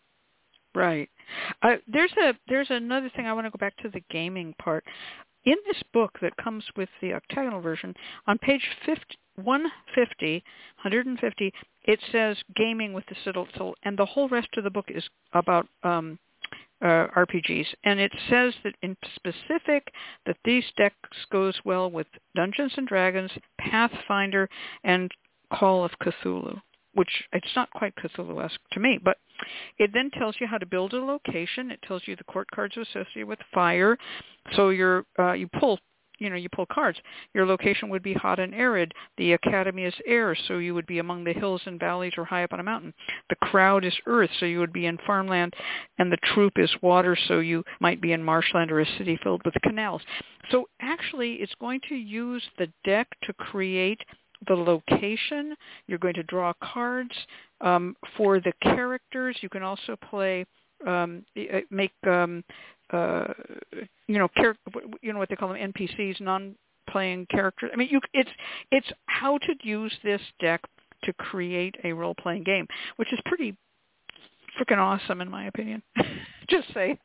Speaker 3: Right. Uh, there's a there's another thing. I want to go back to the gaming part. In this book that comes with the octagonal version, on page fifty, one fifty, one fifty, it says gaming with the Citadel, and the whole rest of the book is about um, uh, R P Gs. And it says that in specific that these decks goes well with Dungeons and Dragons, Pathfinder, and Call of Cthulhu, which it's not quite Cthulhu-esque to me, but it then tells you how to build a location. It tells you the court cards associated with fire. So you're, uh, you pull, you know, you pull cards. Your location would be hot and arid. The academy is air, so you would be among the hills and valleys or high up on a mountain. The crowd is earth, so you would be in farmland. And the troop is water, so you might be in marshland or a city filled with canals. So actually, it's going to use the deck to create the location. You're going to draw cards um, for the characters. You can also play, um, make, um, uh, you know, char- you know what they call them, N P Cs, non-playing characters. I mean, you, it's it's how to use this deck to create a role-playing game, which is pretty freaking awesome in my opinion. Just saying.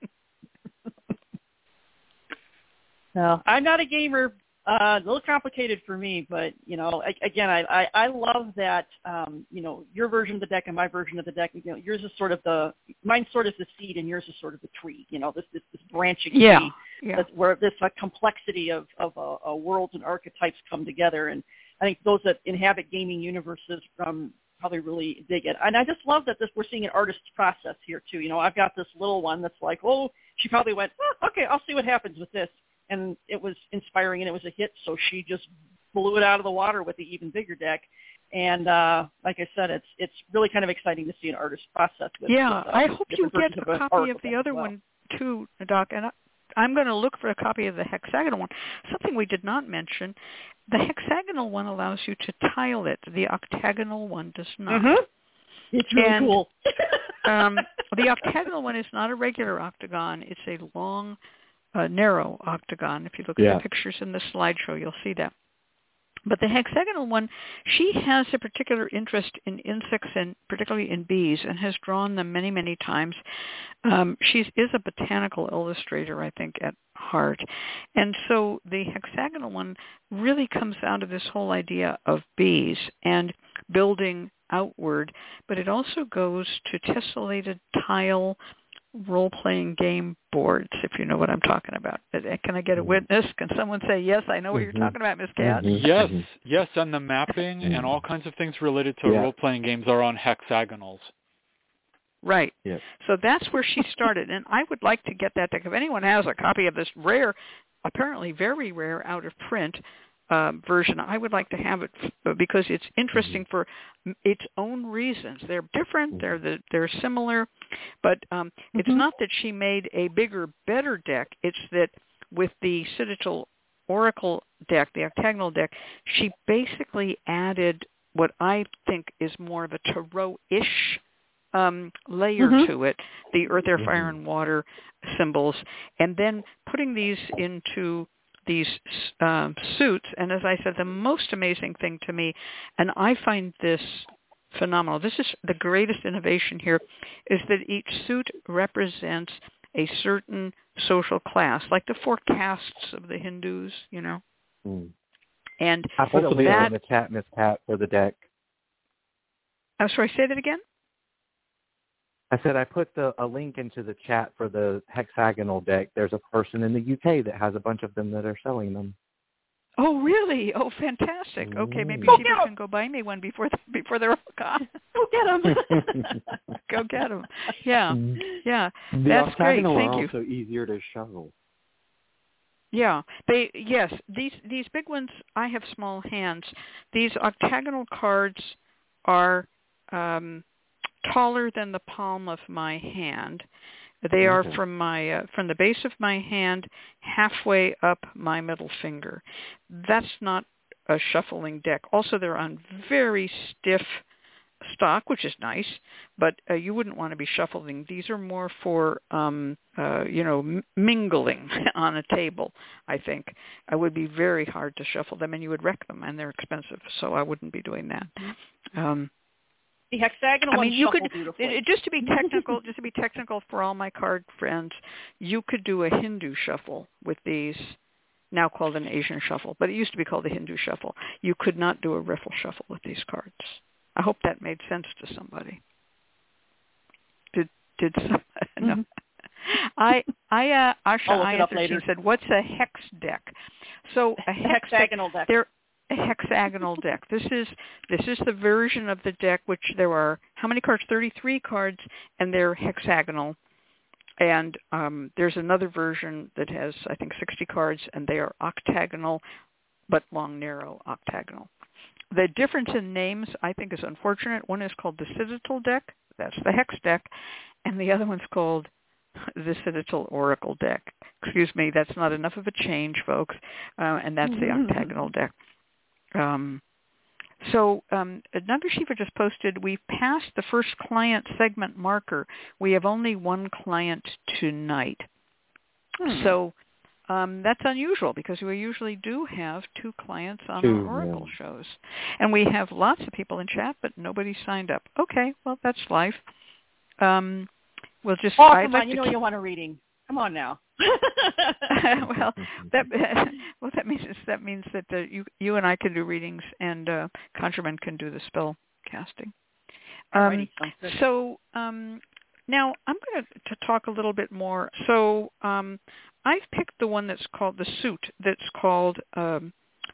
Speaker 5: No, I'm not a gamer. Uh, a little complicated for me, but, you know, I, again, I, I, I love that, um, you know, your version of the deck and my version of the deck, you know, yours is sort of the, mine's sort of the seed and yours is sort of the tree, you know, this this, this branching
Speaker 3: yeah,
Speaker 5: tree,
Speaker 3: yeah.
Speaker 5: That's where this uh, complexity of, of uh, uh, worlds and archetypes come together. And I think those that inhabit gaming universes from probably really dig it. And I just love that this we're seeing an artist's process here too. You know, I've got this little one that's like, oh, she probably went, oh, okay, I'll see what happens with this, and it was inspiring and it was a hit. So she just blew it out of the water with the even bigger deck. And uh, like I said, it's it's really kind of exciting to see an artist's process. With,
Speaker 3: yeah,
Speaker 5: with, uh,
Speaker 3: I hope you get
Speaker 5: of
Speaker 3: a copy of the
Speaker 5: as
Speaker 3: other
Speaker 5: well.
Speaker 3: one too, Doc. And I, I'm going to look for a copy of the hexagonal one. Something we did not mention, the hexagonal one allows you to tile it. The octagonal one does not.
Speaker 5: Mm-hmm. It's really
Speaker 3: and,
Speaker 5: cool.
Speaker 3: um, the octagonal one is not a regular octagon. It's a long, uh, narrow octagon. If you look
Speaker 4: Yeah.
Speaker 3: at the pictures in the slideshow, you'll see that. But the hexagonal one, she has a particular interest in insects and particularly in bees and has drawn them many, many times. Um, she is a botanical illustrator, I think, at heart. And so the hexagonal one really comes out of this whole idea of bees and building outward, but it also goes to tessellated tile role-playing game boards, if you know what I'm talking about. Can I get a witness? Can someone say, yes, I know what you're talking about, Miz Cat?
Speaker 4: Mhm.
Speaker 6: Yes,
Speaker 4: Mhm.
Speaker 6: yes, and the mapping and all kinds of things related to
Speaker 4: Yeah.
Speaker 6: role-playing games are on hexagonals.
Speaker 3: Right.
Speaker 4: Yeah.
Speaker 3: So that's where she started, and I would like to get that deck. If anyone has a copy of this rare, apparently very rare, out of print uh, version, I would like to have it because it's interesting for its own reasons. They're different, they're the, they're similar, but um, it's
Speaker 5: Mhm.
Speaker 3: not that she made a bigger, better deck. It's that with the Citadel Oracle deck, the octagonal deck, she basically added what I think is more of a tarot-ish um, layer
Speaker 5: Mhm.
Speaker 3: to it, the earth, air, fire,
Speaker 4: Mhm.
Speaker 3: and water symbols, and then putting these into these um, suits. And as I said, the most amazing thing to me, and I find this phenomenal, this is the greatest innovation here, is that each suit represents a certain social class, like the four castes of the Hindus, you know.
Speaker 4: Mm.
Speaker 3: And
Speaker 2: I put a
Speaker 3: also
Speaker 2: link
Speaker 3: that,
Speaker 2: in the chat, Miss Pat, for the deck.
Speaker 3: I'm sorry, say that again?
Speaker 2: I said I put the, a link into the chat for the hexagonal deck. There's a person in the U K that has a bunch of them that are selling them.
Speaker 3: Oh, really? Oh, fantastic. Okay, maybe
Speaker 4: Ooh.
Speaker 3: Shiva can go buy me one before before they're all gone.
Speaker 5: Go get them.
Speaker 3: Go get them. Yeah, yeah.
Speaker 4: The
Speaker 3: That's great.
Speaker 4: octagonal
Speaker 3: Thank
Speaker 4: are
Speaker 3: you.
Speaker 4: also easier to shovel.
Speaker 3: Yeah, they yes these these big ones. I have small hands. These octagonal cards are um, taller than the palm of my hand. They are
Speaker 4: Okay.
Speaker 3: from my uh, from the base of my hand halfway up my middle finger. That's not a shuffling deck. Also, they're on very stiff stock, which is nice, but uh, you wouldn't want to be shuffling. These are more for, um, uh, you know, m- mingling on a table, I think. It would be very hard to shuffle them, and you would wreck them, and they're expensive, so I wouldn't be doing that. Um,
Speaker 5: The hexagonal
Speaker 3: I
Speaker 5: ones
Speaker 3: mean, you
Speaker 5: shuffle
Speaker 3: could,
Speaker 5: beautifully.
Speaker 3: it, just to be technical, just to be technical for all my card friends, you could do a Hindu shuffle with these, now called an Asian shuffle, but it used to be called the Hindu shuffle. You could not do a riffle shuffle with these cards. I hope that made sense to somebody. Did did some, no?
Speaker 5: Mm-hmm.
Speaker 3: I I uh, Asha
Speaker 5: I'll look
Speaker 3: I
Speaker 5: it up
Speaker 3: answered. She
Speaker 5: later.
Speaker 3: said, "What's a hex deck?" So a hex
Speaker 5: Hexagonal deck.
Speaker 3: They're a hexagonal deck. This is this is the version of the deck which there are how many cards? thirty-three cards, and they're hexagonal. And um, there's another version that has I think sixty cards, and they are octagonal, but long, narrow octagonal. The difference in names, I think, is unfortunate. One is called the Citadel deck. That's the hex deck. And the other one's called the Citadel Oracle deck. Excuse me, that's not enough of a change, folks. Uh, and that's the octagonal deck. Um, so um, Nanda Shiva just posted, we've passed the first client segment marker. We have only one client tonight.
Speaker 5: Hmm.
Speaker 3: So Um, that's unusual because we usually do have two clients on
Speaker 4: Two,
Speaker 3: our Oracle
Speaker 4: yeah.
Speaker 3: shows. And we have lots of people in chat, but nobody signed up. Okay, well, that's life. Um, we'll just...
Speaker 5: Oh,
Speaker 3: I'd
Speaker 5: come
Speaker 3: like
Speaker 5: on, you
Speaker 3: to
Speaker 5: know
Speaker 3: keep...
Speaker 5: you want a reading. Come on now.
Speaker 3: well, that what that means is that means that uh, you you and I can do readings, and uh, Conjureman can do the spell casting. Um,
Speaker 5: Alrighty, sounds good.
Speaker 3: so um, now I'm going to talk a little bit more. So um, I've picked the one that's called the suit that's called um,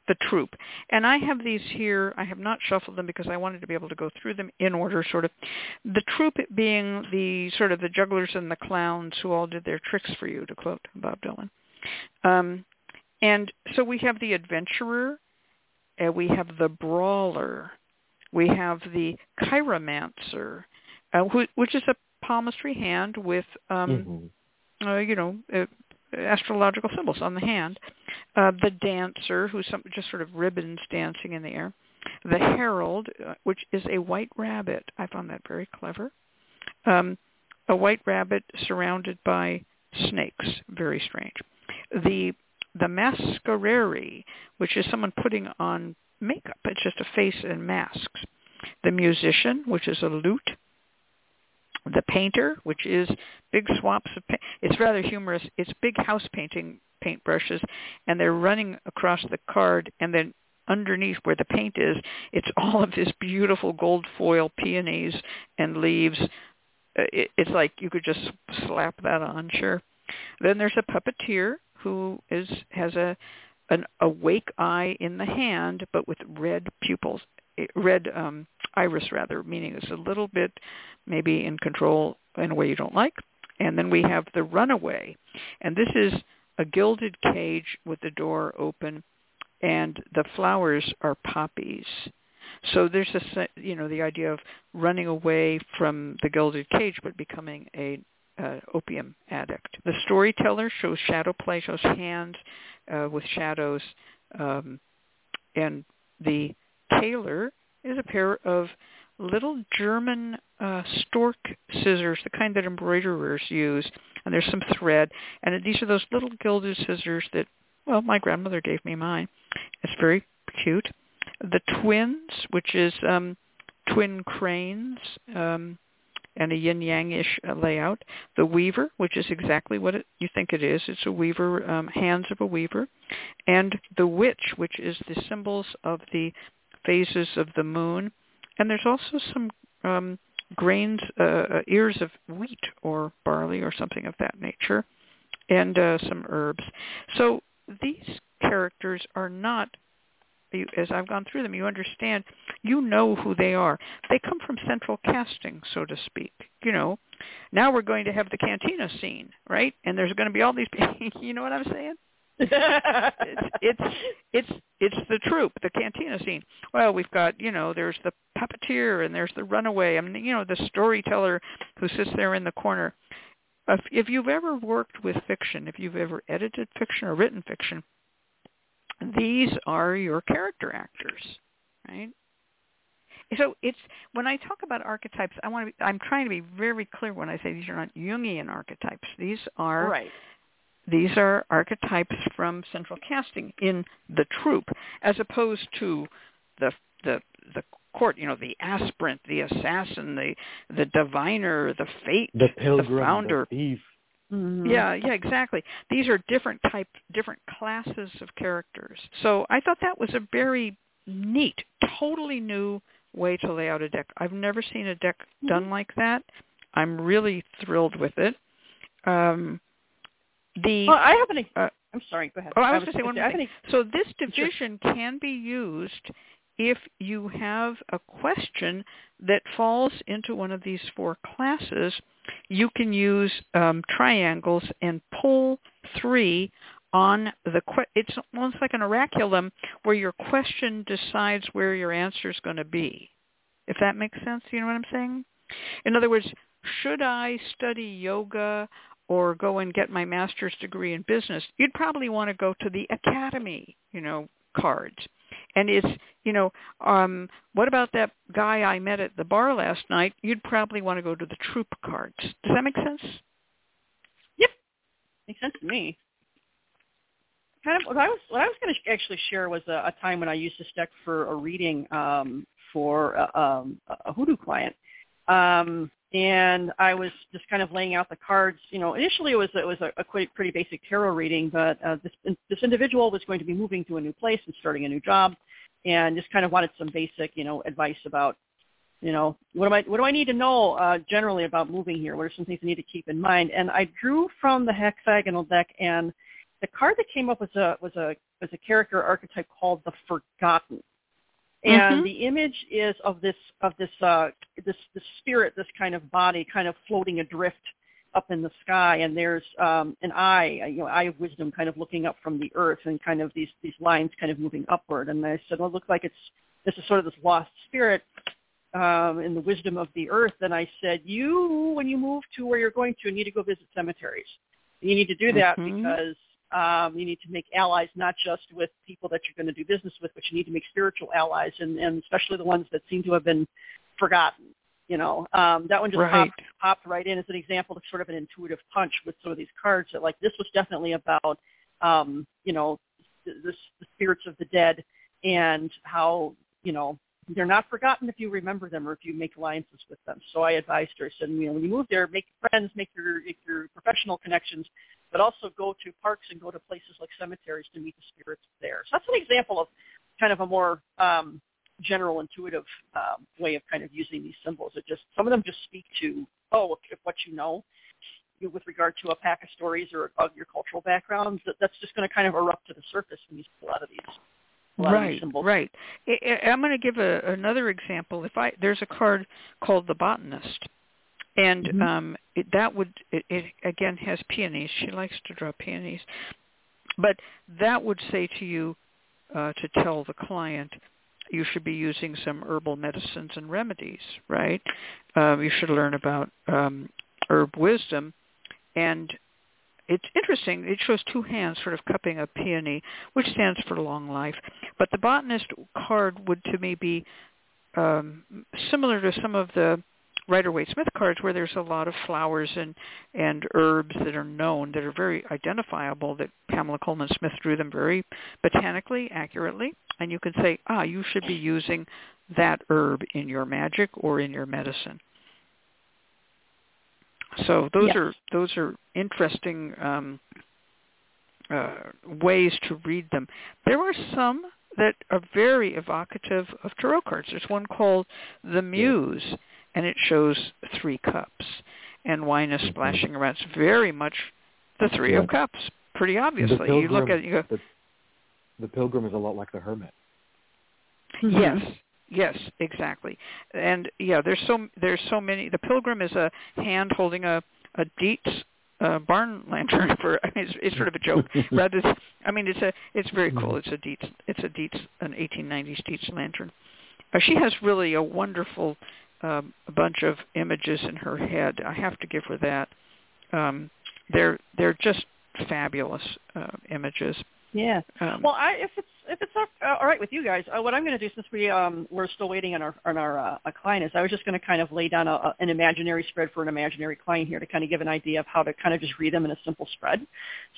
Speaker 3: the troupe. And I have these here. I have not shuffled them because I wanted to be able to go through them in order, sort of. The troupe being the sort of the jugglers and the clowns who all did their tricks for you, to quote Bob Dylan. Um, and so we have the adventurer, uh, we have the brawler, we have the chiromancer, uh, who, which is a palmistry hand with, um, mm-hmm. uh, you know, uh, astrological symbols on the hand. Uh, the dancer, who's some, just sort of ribbons dancing in the air. The herald, uh, which is a white rabbit. I found that very clever. Um, a white rabbit surrounded by snakes. Very strange. The the masquerere, which is someone putting on makeup. It's just a face and masks. The musician, which is a lute. The painter, which is big swabs of paint. It's rather humorous. It's big house painting paintbrushes, and they're running across the card, and then underneath where the paint is, it's all of this beautiful gold foil peonies and leaves. It, it's like you could just slap that on, sure. Then there's a puppeteer who is has a an awake eye in the hand, but with red pupils, red um, iris rather, meaning it's a little bit maybe in control in a way you don't like. And then we have the runaway, and this is a gilded cage with the door open, and the flowers are poppies. So there's a, you know, the idea of running away from the gilded cage but becoming a uh, opium addict. The storyteller shows shadow play, shows hands uh, with shadows, um, and the tailor is a pair of little German uh, stork scissors, the kind that embroiderers use, and there's some thread, and these are those little gilded scissors that, well, my grandmother gave me mine. It's very cute. The twins, which is um, twin cranes, um, and a yin-yang-ish layout. The weaver, which is exactly what it, you think it is. It's a weaver, um, hands of a weaver. And the witch, which is the symbols of the phases of the moon. And there's also some um, grains, uh, ears of wheat or barley or something of that nature, and uh, some herbs. So these characters are not, you, as I've gone through them, you understand, you know who they are. They come from central casting, so to speak. You know, now we're going to have the cantina scene, right? And there's going to be all these, you know what I'm saying? it's, it's it's it's the troupe, the cantina scene. Well, we've got, you know, there's the puppeteer and there's the runaway. I mean, you know, the storyteller who sits there in the corner. If, if you've ever worked with fiction, if you've ever edited fiction or written fiction, these are your character actors, right? So it's, when I talk about archetypes, I want to be, I'm trying to be very clear when I say these are not Jungian archetypes. These are
Speaker 5: right.
Speaker 3: These are archetypes from central casting in the troupe, as opposed to the the the court. You know, the aspirant, the assassin, the the diviner, the fate,
Speaker 4: the pilgrim,
Speaker 3: the founder.
Speaker 4: The thief.
Speaker 5: Mm-hmm.
Speaker 3: Yeah, yeah, exactly. These are different type, different classes of characters. So I thought that was a very neat, totally new way to lay out a deck. I've never seen a deck mm-hmm. done like that. I'm really thrilled with it. Um, The,
Speaker 5: well, I have an.
Speaker 3: Uh,
Speaker 5: I'm sorry. Go ahead.
Speaker 3: Oh, I was,
Speaker 5: was
Speaker 3: going to say one
Speaker 5: say,
Speaker 3: more thing.
Speaker 5: An,
Speaker 3: so this division
Speaker 5: sure.
Speaker 3: can be used if you have a question that falls into one of these four classes. You can use um, triangles and pull three on the. Que- it's almost like an oraculum where your question decides where your answer is going to be. If that makes sense, you know what I'm saying? In other words, should I study yoga or go and get my master's degree in business? You'd probably want to go to the academy, you know, cards. And it's, you know, um, what about that guy I met at the bar last night? You'd probably want to go to the troupe cards. Does that make sense?
Speaker 5: Yep. Makes sense to me. Kind of what I was what I was going to actually share was a, a time when I used this deck for a reading um, for a, um, a hoodoo client. Um, And I was just kind of laying out the cards. You know, initially it was it was a, a quite, pretty basic tarot reading, but uh, this this individual was going to be moving to a new place and starting a new job, and just kind of wanted some basic, you know, advice about, you know, what am I what do I need to know uh, generally about moving here? What are some things I need to keep in mind? And I drew from the hexagonal deck, and the card that came up was a was a was a character archetype called the Forgotten. And
Speaker 3: mm-hmm.
Speaker 5: the image is of this of this uh, this this spirit, this kind of body, kind of floating adrift up in the sky. And there's um, an eye, you know, eye of wisdom, kind of looking up from the earth, and kind of these these lines kind of moving upward. And I said, well, it looks like it's this is sort of this lost spirit um, in the wisdom of the earth. And I said, you, when you move to where you're going to, need to go visit cemeteries. You need to do that mm-hmm. because Um, you need to make allies, not just with people that you're going to do business with, but you need to make spiritual allies, and, and especially the ones that seem to have been forgotten. You know, um, that one just
Speaker 3: right.
Speaker 5: popped, popped right in as an example of sort of an intuitive punch with some of these cards. That like this was definitely about, um, you know, the, the, the spirits of the dead and how, you know, they're not forgotten if you remember them or if you make alliances with them. So I advised her, I said, you know, when you move there, make friends, make your, make your professional connections, but also go to parks and go to places like cemeteries to meet the spirits there. So that's an example of kind of a more um, general, intuitive um, way of kind of using these symbols. It just some of them just speak to, oh, if what you know you, with regard to a pack of stories or of your cultural background, that, that's just going to kind of erupt to the surface when you see a lot of these.
Speaker 3: Right, right. I, I'm going to give a, another example. If I there's a card called the Botanist, and
Speaker 5: mm-hmm.
Speaker 3: um, it, that would it, it again has peonies. She likes to draw peonies, but that would say to you uh, to tell the client you should be using some herbal medicines and remedies. Right? Um, you should learn about um, herb wisdom, and it's interesting. It shows two hands sort of cupping a peony, which stands for long life. But the Botanist card would, to me, be um, similar to some of the Rider-Waite-Smith cards, where there's a lot of flowers and, and herbs that are known, that are very identifiable, that Pamela Coleman Smith drew them very botanically, accurately. And you can say, ah, you should be using that herb in your magic or in your medicine. So those
Speaker 5: yes.
Speaker 3: are those are interesting um, uh, ways to read them. There are some that are very evocative of tarot cards. There's one called the Muse, and it shows three cups and wine is splashing around. It's very much the Three
Speaker 4: yeah.
Speaker 3: of Cups, pretty obviously.
Speaker 4: Pilgrim,
Speaker 3: you look at it, you go,
Speaker 4: the, the Pilgrim is a lot like the Hermit.
Speaker 3: Mm-hmm. Yes. Yes, exactly. And yeah, there's so there's so many. The Pilgrim is a hand holding a a Dietz uh, barn lantern. For I mean, it's, it's sort of a joke. Rather, than, I mean, it's a it's very cool. It's a Dietz. It's a Dietz, an eighteen nineties Dietz lantern. Uh, she has really a wonderful um, bunch of images in her head. I have to give her that. Um, they're they're just fabulous uh, images.
Speaker 5: Yeah.
Speaker 3: Um,
Speaker 5: well, I, if it's if it's uh, all right with you guys, uh, what I'm going to do, since we um, we're still waiting on our on our uh, a client, is I was just going to kind of lay down a, a, an imaginary spread for an imaginary client here to kind of give an idea of how to kind of just read them in a simple spread.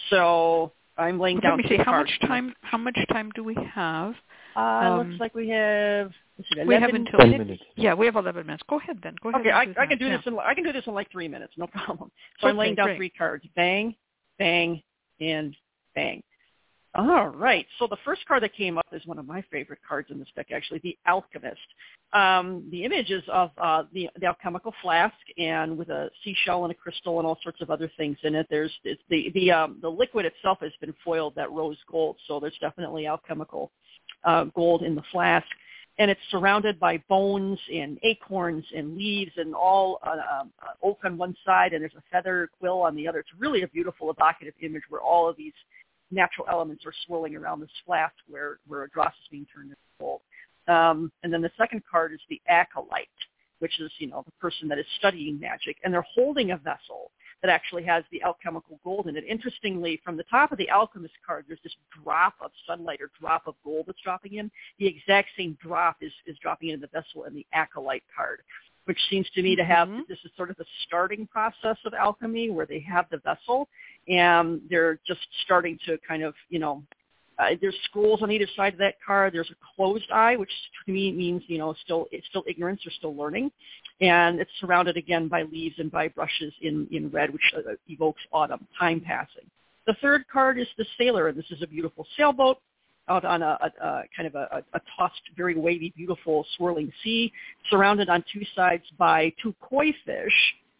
Speaker 5: So I'm laying down.
Speaker 3: Let me see. How
Speaker 5: cards.
Speaker 3: much time? How much time do we have?
Speaker 5: Uh,
Speaker 3: um,
Speaker 5: looks like we have. See,
Speaker 3: we have until
Speaker 5: minutes.
Speaker 4: minutes.
Speaker 3: Yeah, we have eleven minutes. Go ahead then. Go ahead.
Speaker 5: Okay, I,
Speaker 3: do
Speaker 5: I can do
Speaker 3: yeah.
Speaker 5: this. In, I can do this in like three minutes, no problem. So
Speaker 3: okay,
Speaker 5: I'm laying down
Speaker 3: great.
Speaker 5: three cards: bang, bang, and bang. All right. So the first card that came up is one of my favorite cards in this deck, actually, the Alchemist. Um, the image is of uh, the, the alchemical flask, and with a seashell and a crystal and all sorts of other things in it. There's it's the the um, the liquid itself has been foiled that rose gold, so there's definitely alchemical uh, gold in the flask. And it's surrounded by bones and acorns and leaves and all uh, um, uh, oak on one side, and there's a feather quill on the other. It's really a beautiful, evocative image where all of these natural elements are swirling around this flask where, where a dross is being turned into gold. Um, and then the second card is the Acolyte, which is, you know, the person that is studying magic. And they're holding a vessel that actually has the alchemical gold in it. Interestingly, from the top of the Alchemist card, there's this drop of sunlight or drop of gold that's dropping in. The exact same drop is, is dropping into the vessel in the Acolyte card, which seems to me to have, mm-hmm. this is sort of the starting process of alchemy where they have the vessel and they're just starting to kind of, you know, uh, there's scrolls on either side of that card. There's a closed eye, which to me means, you know, still it's still ignorance or still learning. And it's surrounded again by leaves and by brushes in, in red, which uh, evokes autumn, time passing. The third card is the Sailor, and this is a beautiful sailboat out on a, a, a kind of a, a tossed, very wavy, beautiful, swirling sea, surrounded on two sides by two koi fish,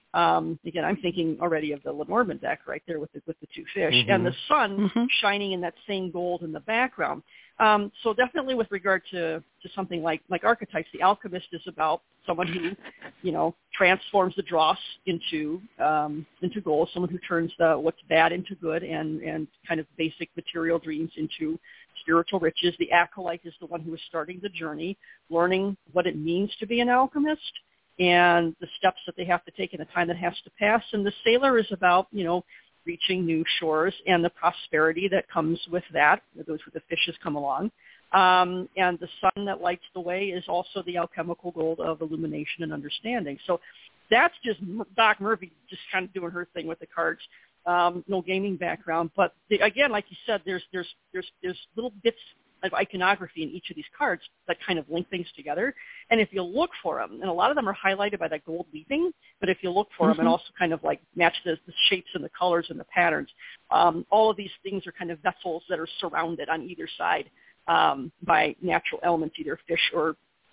Speaker 5: Um, again, I'm thinking already of the Lenormand deck right there with the, with the two fish
Speaker 4: Mm-hmm.
Speaker 5: and the sun
Speaker 3: Mm-hmm.
Speaker 5: shining in that same gold in the background. Um, so definitely with regard to, to something like, like archetypes, the alchemist is about someone who, you know, transforms the dross into um, into gold, someone who turns the what's bad into good and, and kind of basic material dreams into spiritual riches. The acolyte is the one who is starting the journey, learning what it means to be an alchemist and the steps that they have to take and the time that has to pass. And the sailor is about, you know, reaching new shores and the prosperity that comes with that. Those where the fishes come along. Um, and the sun that lights the way is also the alchemical gold of illumination and understanding. So that's just Doc Murphy just kind of doing her thing with the cards. Um, no gaming background, but the, again, like you said, there's there's there's there's little bits of iconography in each of these cards that kind of link things together. And if you look for them, and a lot of them are highlighted by that gold leafing, but if you look for
Speaker 3: Mm-hmm.
Speaker 5: them and also kind of like match the, the shapes and the colors and the patterns, um, all of these things are kind of vessels that are surrounded on either side um, by natural elements, either fish or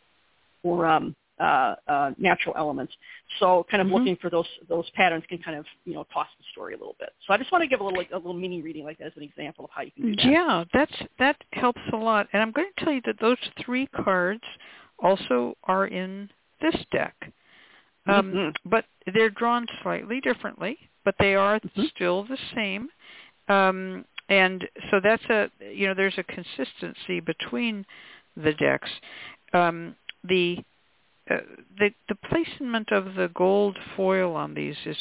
Speaker 5: or um, uh, uh, natural elements. So kind of
Speaker 3: Mm-hmm.
Speaker 5: looking for those those patterns can kind of, you know, toss the story a little bit. So I just want to give a little like, a little mini reading like that as an example of how you can do that.
Speaker 3: Yeah, that's that helps a lot. And I'm going to tell you that those three cards also are in this deck. Um,
Speaker 5: Mm-hmm.
Speaker 3: But they're drawn slightly differently, but they are
Speaker 5: Mm-hmm.
Speaker 3: still the same. Um, and so that's a, you know, there's a consistency between the decks. Um, the, uh, the the placement of the gold foil on these is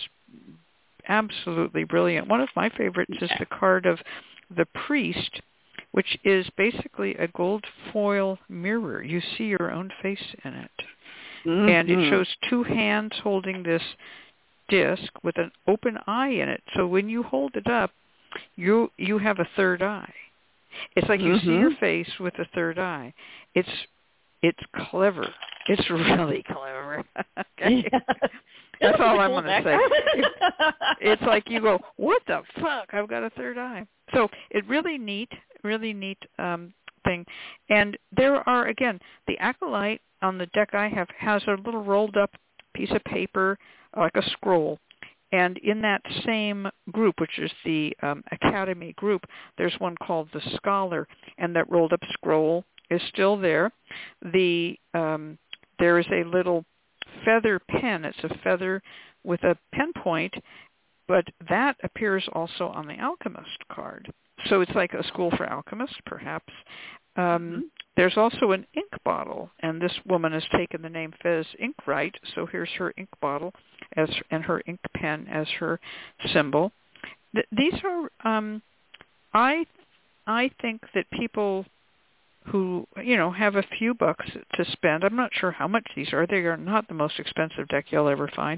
Speaker 3: absolutely brilliant. One of my favorites is the card of the priest, which is basically a gold foil mirror. You see your own face in it.
Speaker 5: Mm-hmm.
Speaker 3: And it shows two hands holding this disc with an open eye in it. So when you hold it up, you you have a third eye. It's like you
Speaker 5: Mm-hmm.
Speaker 3: see your face with a third eye. It's it's clever. It's really clever. Okay.
Speaker 5: Yeah.
Speaker 3: That's all I'm
Speaker 5: cool
Speaker 3: going to
Speaker 5: deck.
Speaker 3: say. It's like you go, what the fuck? I've got a third eye. So it really neat, really neat um, thing. And there are, again, the acolyte on the deck I have has a little rolled up piece of paper, like a scroll. And in that same group, which is the um, Academy group, there's one called the Scholar, and that rolled up scroll is still there. The um, there is a little feather pen. It's a feather with a pen point, but that appears also on the Alchemist card. So it's like a school for alchemists, perhaps. Um,
Speaker 5: Mm-hmm.
Speaker 3: There's also an ink bottle, and this woman has taken the name Fez Inkwright, so here's her ink bottle as and her ink pen as her symbol. Th- these are, um, I, I think that people who, you know, have a few bucks to spend, I'm not sure how much these are. They are not the most expensive deck you'll ever find.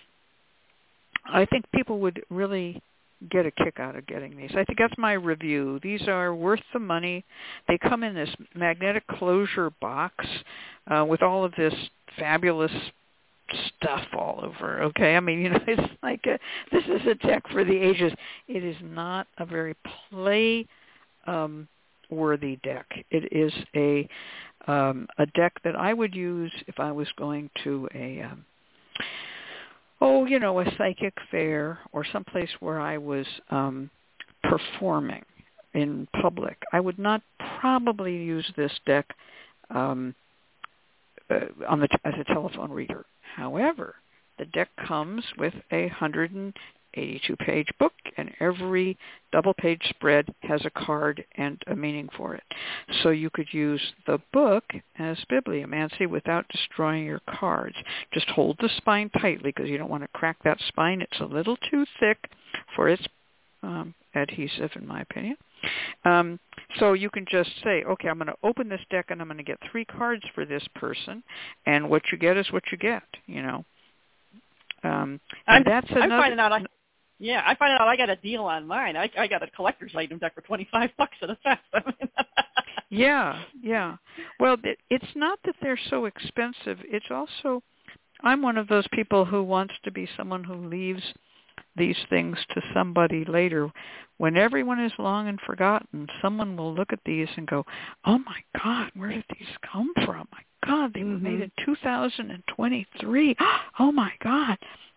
Speaker 3: I think people would really get a kick out of getting these. I think that's my review. These are worth the money. They come in this magnetic closure box uh, with all of this fabulous stuff all over. Okay, I mean, you know, it's like a, this is a deck for the ages. It is not a very play um, worthy deck. It is a um, a deck that I would use if I was going to a um, oh, you know, a psychic fair or someplace where I was um, performing in public. I would not probably use this deck um, uh, on the as a telephone reader. However, the deck comes with a one hundred eighty-two page book, and every double page spread has a card and a meaning for it. So you could use the book as bibliomancy without destroying your cards. Just hold the spine tightly because you don't want to crack that spine. It's a little too thick for its um, adhesive, in my opinion. Um, so you can just say, okay, I'm going to open this deck and I'm going to get three cards for this person, and what you get is what you get, you know. Um, and
Speaker 5: I'm,
Speaker 3: that's
Speaker 5: I'm
Speaker 3: another,
Speaker 5: finding out I, yeah, I find out I got a deal on mine. I, I got a collector's item deck for twenty-five bucks at a fest.
Speaker 3: yeah, yeah. Well, it, it's not that they're so expensive. It's also, I'm one of those people who wants to be someone who leaves these things to somebody later. When everyone is long and forgotten, someone will look at these and go, oh my God, where did these come from? My God, they were
Speaker 5: Mm-hmm.
Speaker 3: made in two thousand twenty-three. Oh my God.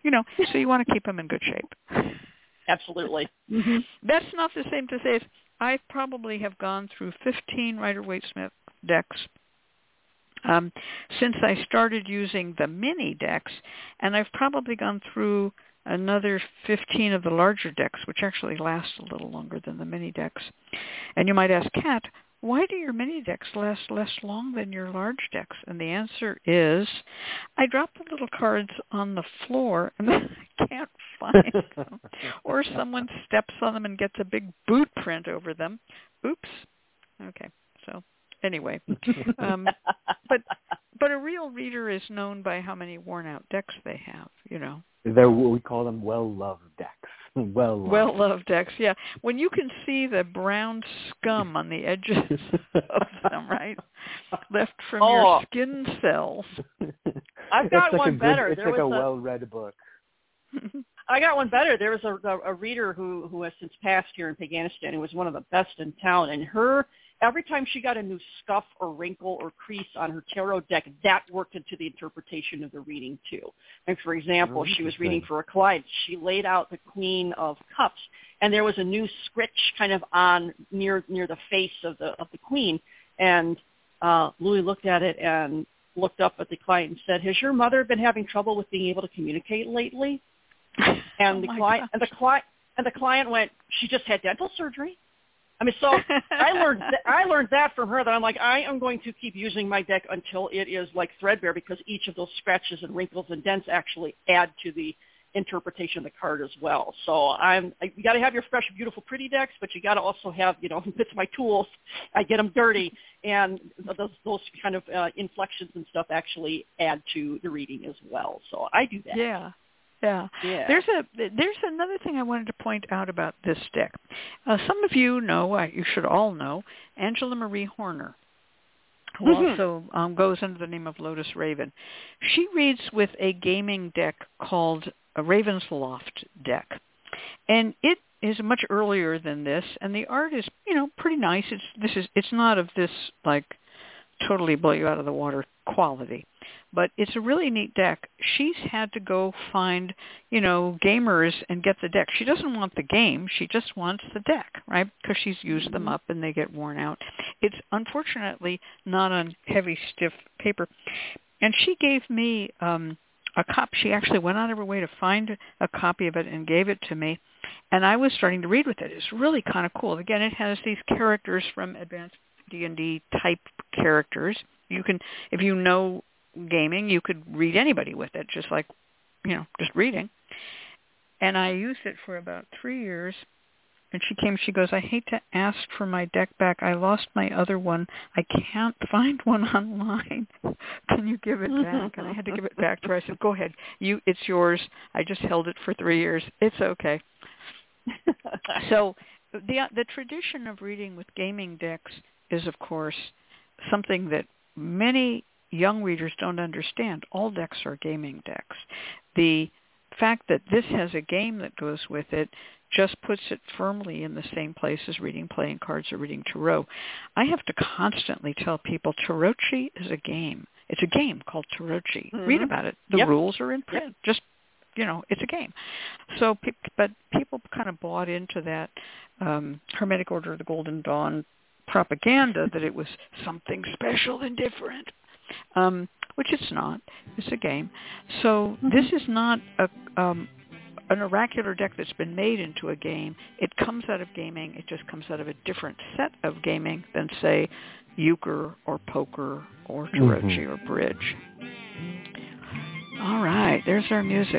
Speaker 3: you know, so you want to keep them in good shape.
Speaker 5: Absolutely. Mm-hmm.
Speaker 3: That's not the same to say as I probably have gone through fifteen Rider-Waite-Smith decks um, since I started using the mini decks, and I've probably gone through another fifteen of the larger decks, which actually last a little longer than the mini decks. And you might ask, Kat, why do your mini decks last less long than your large decks? And the answer is, I drop the little cards on the floor and I can't find them. Or someone steps on them and gets a big boot print over them. Oops. Okay, so anyway. Um, but but a real reader is known by how many worn-out decks they have, you know.
Speaker 4: They're, we call them well-loved decks. Well-loved.
Speaker 3: Well-loved decks, yeah. When you can see the brown scum on the edges of them, right? Left from
Speaker 5: oh.
Speaker 3: your skin cells.
Speaker 5: I've got
Speaker 4: like
Speaker 5: one
Speaker 4: good,
Speaker 5: better.
Speaker 4: It's
Speaker 5: there
Speaker 4: like
Speaker 5: was
Speaker 4: a
Speaker 5: a
Speaker 4: well-read book.
Speaker 5: I got one better. There was a, a, a reader who, who has since passed here in Paganistan, who was one of the best in town, and her every time she got a new scuff or wrinkle or crease on her tarot deck, that worked into the interpretation of the reading too. Like for example,
Speaker 4: oh,
Speaker 5: she was reading for a client. She laid out the Queen of Cups, and there was a new scritch kind of on near near the face of the of the Queen. And uh, Louis looked at it and looked up at the client and said, "Has your mother been having trouble with being able to communicate lately?" And
Speaker 3: oh
Speaker 5: the client
Speaker 3: gosh.
Speaker 5: and the client and the client went, "She just had dental surgery." I mean, so I learned th- I learned that from her, that I'm like, I am going to keep using my deck until it is like threadbare, because each of those scratches and wrinkles and dents actually add to the interpretation of the card as well. So I'm I, you got to have your fresh, beautiful, pretty decks, but you got to also have, you know, it's my tools. I get them dirty, and those those kind of uh, inflections and stuff actually add to the reading as well. So I do that.
Speaker 3: Yeah. Yeah.
Speaker 5: yeah.
Speaker 3: There's a there's another thing I wanted to point out about this deck. Uh, some of you know, uh, you should all know, Angela Marie Horner, who
Speaker 5: mm-hmm.
Speaker 3: also um, goes under the name of Lotus Raven. She reads with a gaming deck called a Raven's Loft deck, and it is much earlier than this, and the art is, you know, pretty nice. It's this is it's not of this like totally blow you out of the water quality, but it's a really neat deck. She's had to go find, you know, gamers and get the deck. She doesn't want the game. She just wants the deck, right? Because she's used them up and they get worn out. It's unfortunately not on heavy, stiff paper. And she gave me um, a copy. She actually went out of her way to find a copy of it and gave it to me. And I was starting to read with it. It's really kind of cool. Again, it has these characters from Advanced D and D type characters. You can, if you know gaming, you could read anybody with it, just like, you know, just reading. And I used it for about three years. And she came, she goes, I hate to ask for my deck back. I lost my other one. I can't find one online. Can you give it back? And I had to give it back to her. I said, go ahead. You, it's yours. I just held it for three years. It's okay. So the the tradition of reading with gaming decks is, of course, something that many young readers don't understand. All decks are gaming decks. The fact that this has a game that goes with it just puts it firmly in the same place as reading playing cards or reading tarot. I have to constantly tell people Tarotchi is a game. It's a game called Tarotchi. Mm-hmm. Read about it. The
Speaker 5: yep.
Speaker 3: rules are in print.
Speaker 5: Yep. Just,
Speaker 3: you know, it's a game. So, but people kind of bought into that um, Hermetic Order of the Golden Dawn propaganda that it was something special and different, um, which it's not. It's a game. So mm-hmm. this is not a um, an oracular deck that's been made into a game. It comes out of gaming. It just comes out of a different set of gaming than, say, euchre or poker or tarotchi mm-hmm. or bridge. All right, there's our music.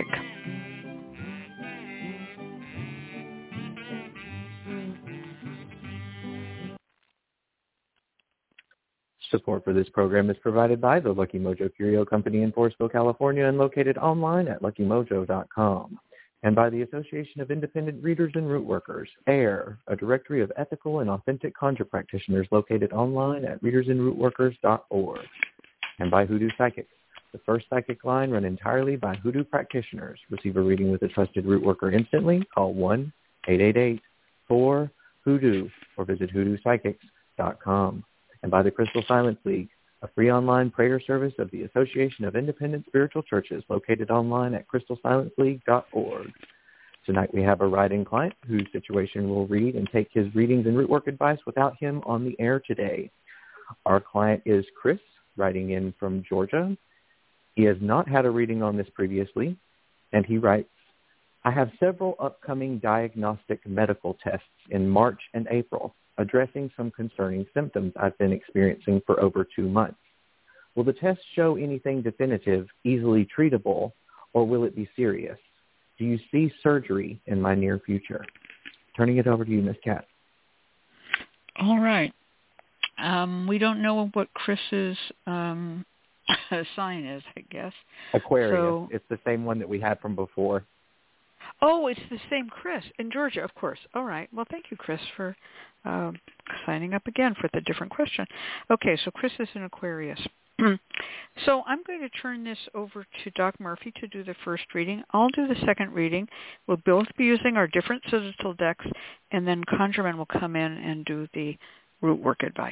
Speaker 2: Support for this program is provided by the Lucky Mojo Curio Company in Forestville, California, and located online at lucky mojo dot com. And by the Association of Independent Readers and Root Workers, AIR, a directory of ethical and authentic conjure practitioners located online at readers and root workers dot org. And by Hoodoo Psychic, the first psychic line run entirely by Hoodoo practitioners. Receive a reading with a trusted root worker instantly. Call one eight eight eight four hoodoo or visit hoodoo psychics dot com. And by the Crystal Silence League, a free online prayer service of the Association of Independent Spiritual Churches located online at crystal silence league dot org. Tonight we have a write-in client whose situation will read and take his readings and root work advice without him on the air today. Our client is Chris, writing in from Georgia. He has not had a reading on this previously, and he writes, I have several upcoming diagnostic medical tests in March and April, addressing some concerning symptoms I've been experiencing for over two months. Will the tests show anything definitive, easily treatable, or will it be serious? Do you see surgery in my near future? Turning it over to you, Miz Cat.
Speaker 3: All right. Um, we don't know what Chris's um, sign is, I guess.
Speaker 2: Aquarius.
Speaker 3: So,
Speaker 2: it's the same one that we had from before.
Speaker 3: Oh, it's the same Chris in Georgia, of course. All right. Well, thank you, Chris, for um, signing up again for the different question. Okay, so Chris is an Aquarius. So I'm going to turn this over to Doc Murphy to do the first reading. I'll do the second reading. We'll both be using our different citadel decks, and then Conjureman will come in and do the root work advice.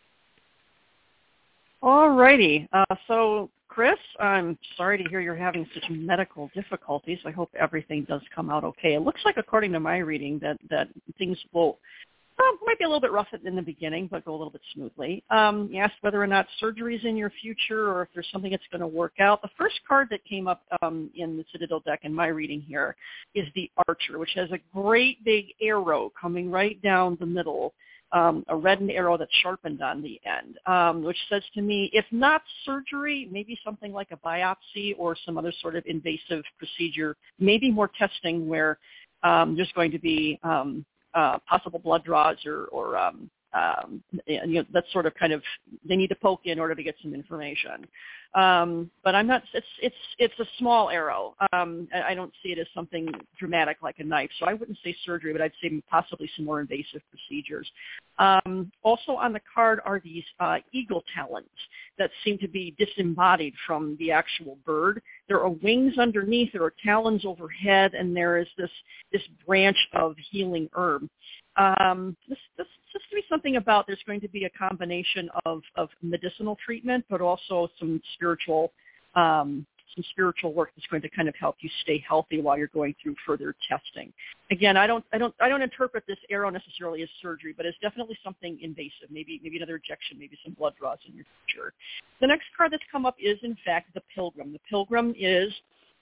Speaker 5: All righty. Uh, so, Chris, I'm sorry to hear you're having such medical difficulties. I hope everything does come out okay. It looks like, according to my reading, that, that things will uh, might be a little bit rough in the beginning, but go a little bit smoothly. Um, you asked whether or not surgery is in your future or if there's something that's going to work out. The first card that came up um, in the Citadel deck in my reading here is the Archer, which has a great big arrow coming right down the middle. Um, a reddened arrow that's sharpened on the end, um, which says to me, if not surgery, maybe something like a biopsy or some other sort of invasive procedure, maybe more testing where um, there's going to be um, uh, possible blood draws or, or um, um, you know, that sort of kind of, they need to poke in order to get some information. Um, but I'm not, it's, it's, it's a small arrow. Um, I, I don't see it as something dramatic like a knife. So I wouldn't say surgery, but I'd say possibly some more invasive procedures. Um, also on the card are these uh, eagle talons that seem to be disembodied from the actual bird. There are wings underneath, there are talons overhead, and there is this, this branch of healing herb. Um, this, this seems to be something about there's going to be a combination of, of medicinal treatment, but also some spiritual, um, some spiritual work that's going to kind of help you stay healthy while you're going through further testing. Again, I don't, I don't, I don't interpret this arrow necessarily as surgery, but it's definitely something invasive. Maybe, maybe another injection, maybe some blood draws in your future. The next card that's come up is, in fact, the Pilgrim. The Pilgrim is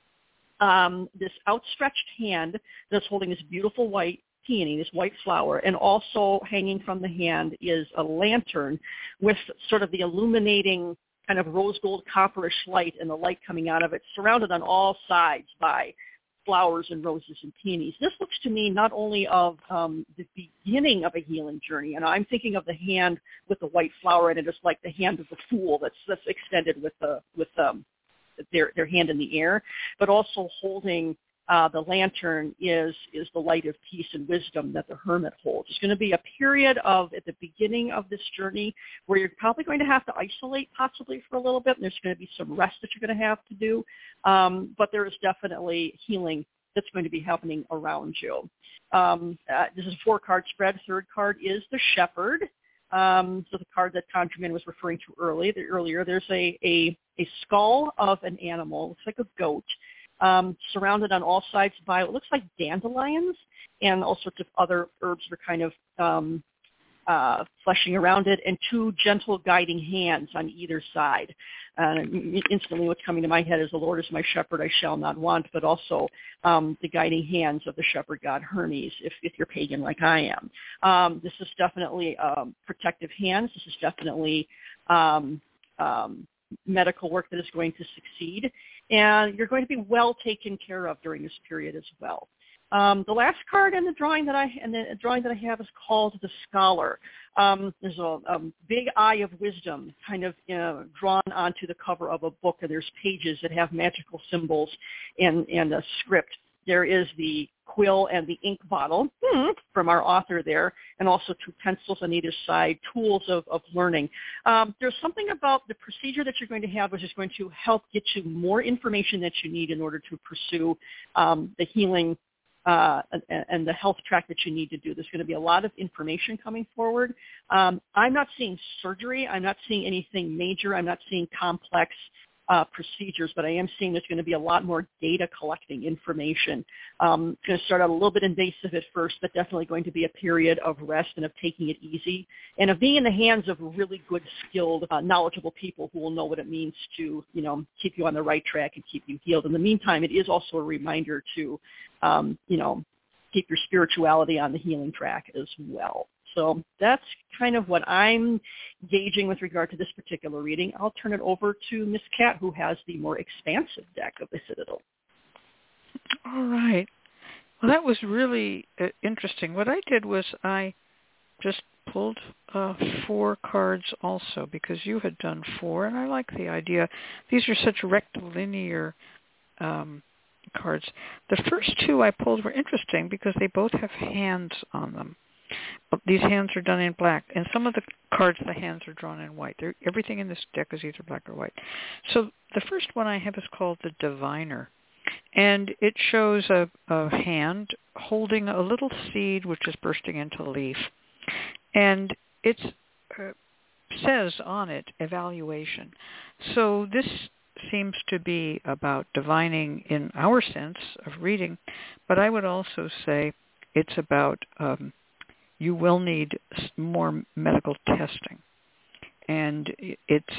Speaker 5: um, this outstretched hand that's holding this beautiful white peony, this white flower, and also hanging from the hand is a lantern with sort of the illuminating kind of rose gold copperish light and the light coming out of it, surrounded on all sides by flowers and roses and peonies. This looks to me not only of um, the beginning of a healing journey, and I'm thinking of the hand with the white flower in it as like the hand of the fool that's that's extended with the with um, their their hand in the air, but also holding Uh, the lantern is is the light of peace and wisdom that the hermit holds. It's going to be a period of, at the beginning of this journey, where you're probably going to have to isolate possibly for a little bit, and there's going to be some rest that you're going to have to do, um, but there is definitely healing that's going to be happening around you. Um, uh, this is a four-card spread. Third card is the Shepherd. Um, so the card that Conjureman was referring to early, the, earlier, there's a, a, a skull of an animal. Looks like a goat. Um, surrounded on all sides by what looks like dandelions and all sorts of other herbs that are kind of um, uh, fleshing around it, and two gentle guiding hands on either side. Uh, instantly what's coming to my head is, the Lord is my shepherd, I shall not want, but also um, the guiding hands of the shepherd god Hermes, if, if you're pagan like I am. Um, this is definitely um, protective hands. This is definitely um, um, medical work that is going to succeed, and you're going to be well taken care of during this period as well. Um, the last card in the drawing that I and the drawing that I have is called the Scholar. Um, there's a, a big eye of wisdom kind of uh, drawn onto the cover of a book, and there's pages that have magical symbols and, and a script. There is the quill and the ink bottle hmm, from our author there, and also two pencils on either side, tools of, of learning. Um, there's something about the procedure that you're going to have which is going to help get you more information that you need in order to pursue um, the healing uh, and, and the health track that you need to do. There's going to be a lot of information coming forward. Um, I'm not seeing surgery. I'm not seeing anything major. I'm not seeing complex uh, procedures, but I am seeing there's going to be a lot more data collecting information. Um, it's going to start out a little bit invasive at first, but definitely going to be a period of rest and of taking it easy and of being in the hands of really good, skilled, uh, knowledgeable people who will know what it means to, you know, keep you on the right track and keep you healed. In the meantime, it is also a reminder to, um, you know, keep your spirituality on the healing track as well. So that's kind of what I'm gauging with regard to this particular reading. I'll turn it over to Miss Cat, who has the more expansive deck of the Citadel.
Speaker 3: All right. Well, that was really uh, interesting. What I did was I just pulled uh, four cards also because you had done four, and I like the idea. These are such rectilinear um, cards. The first two I pulled were interesting because they both have hands on them. These hands are done in black, and some of the cards, the hands are drawn in white. They're, everything in this deck is either black or white. So the first one I have is called the Diviner, and it shows a, a hand holding a little seed which is bursting into leaf, and it uh, says on it, evaluation. So this seems to be about divining in our sense of reading, but I would also say it's about um, you will need more medical testing. And it's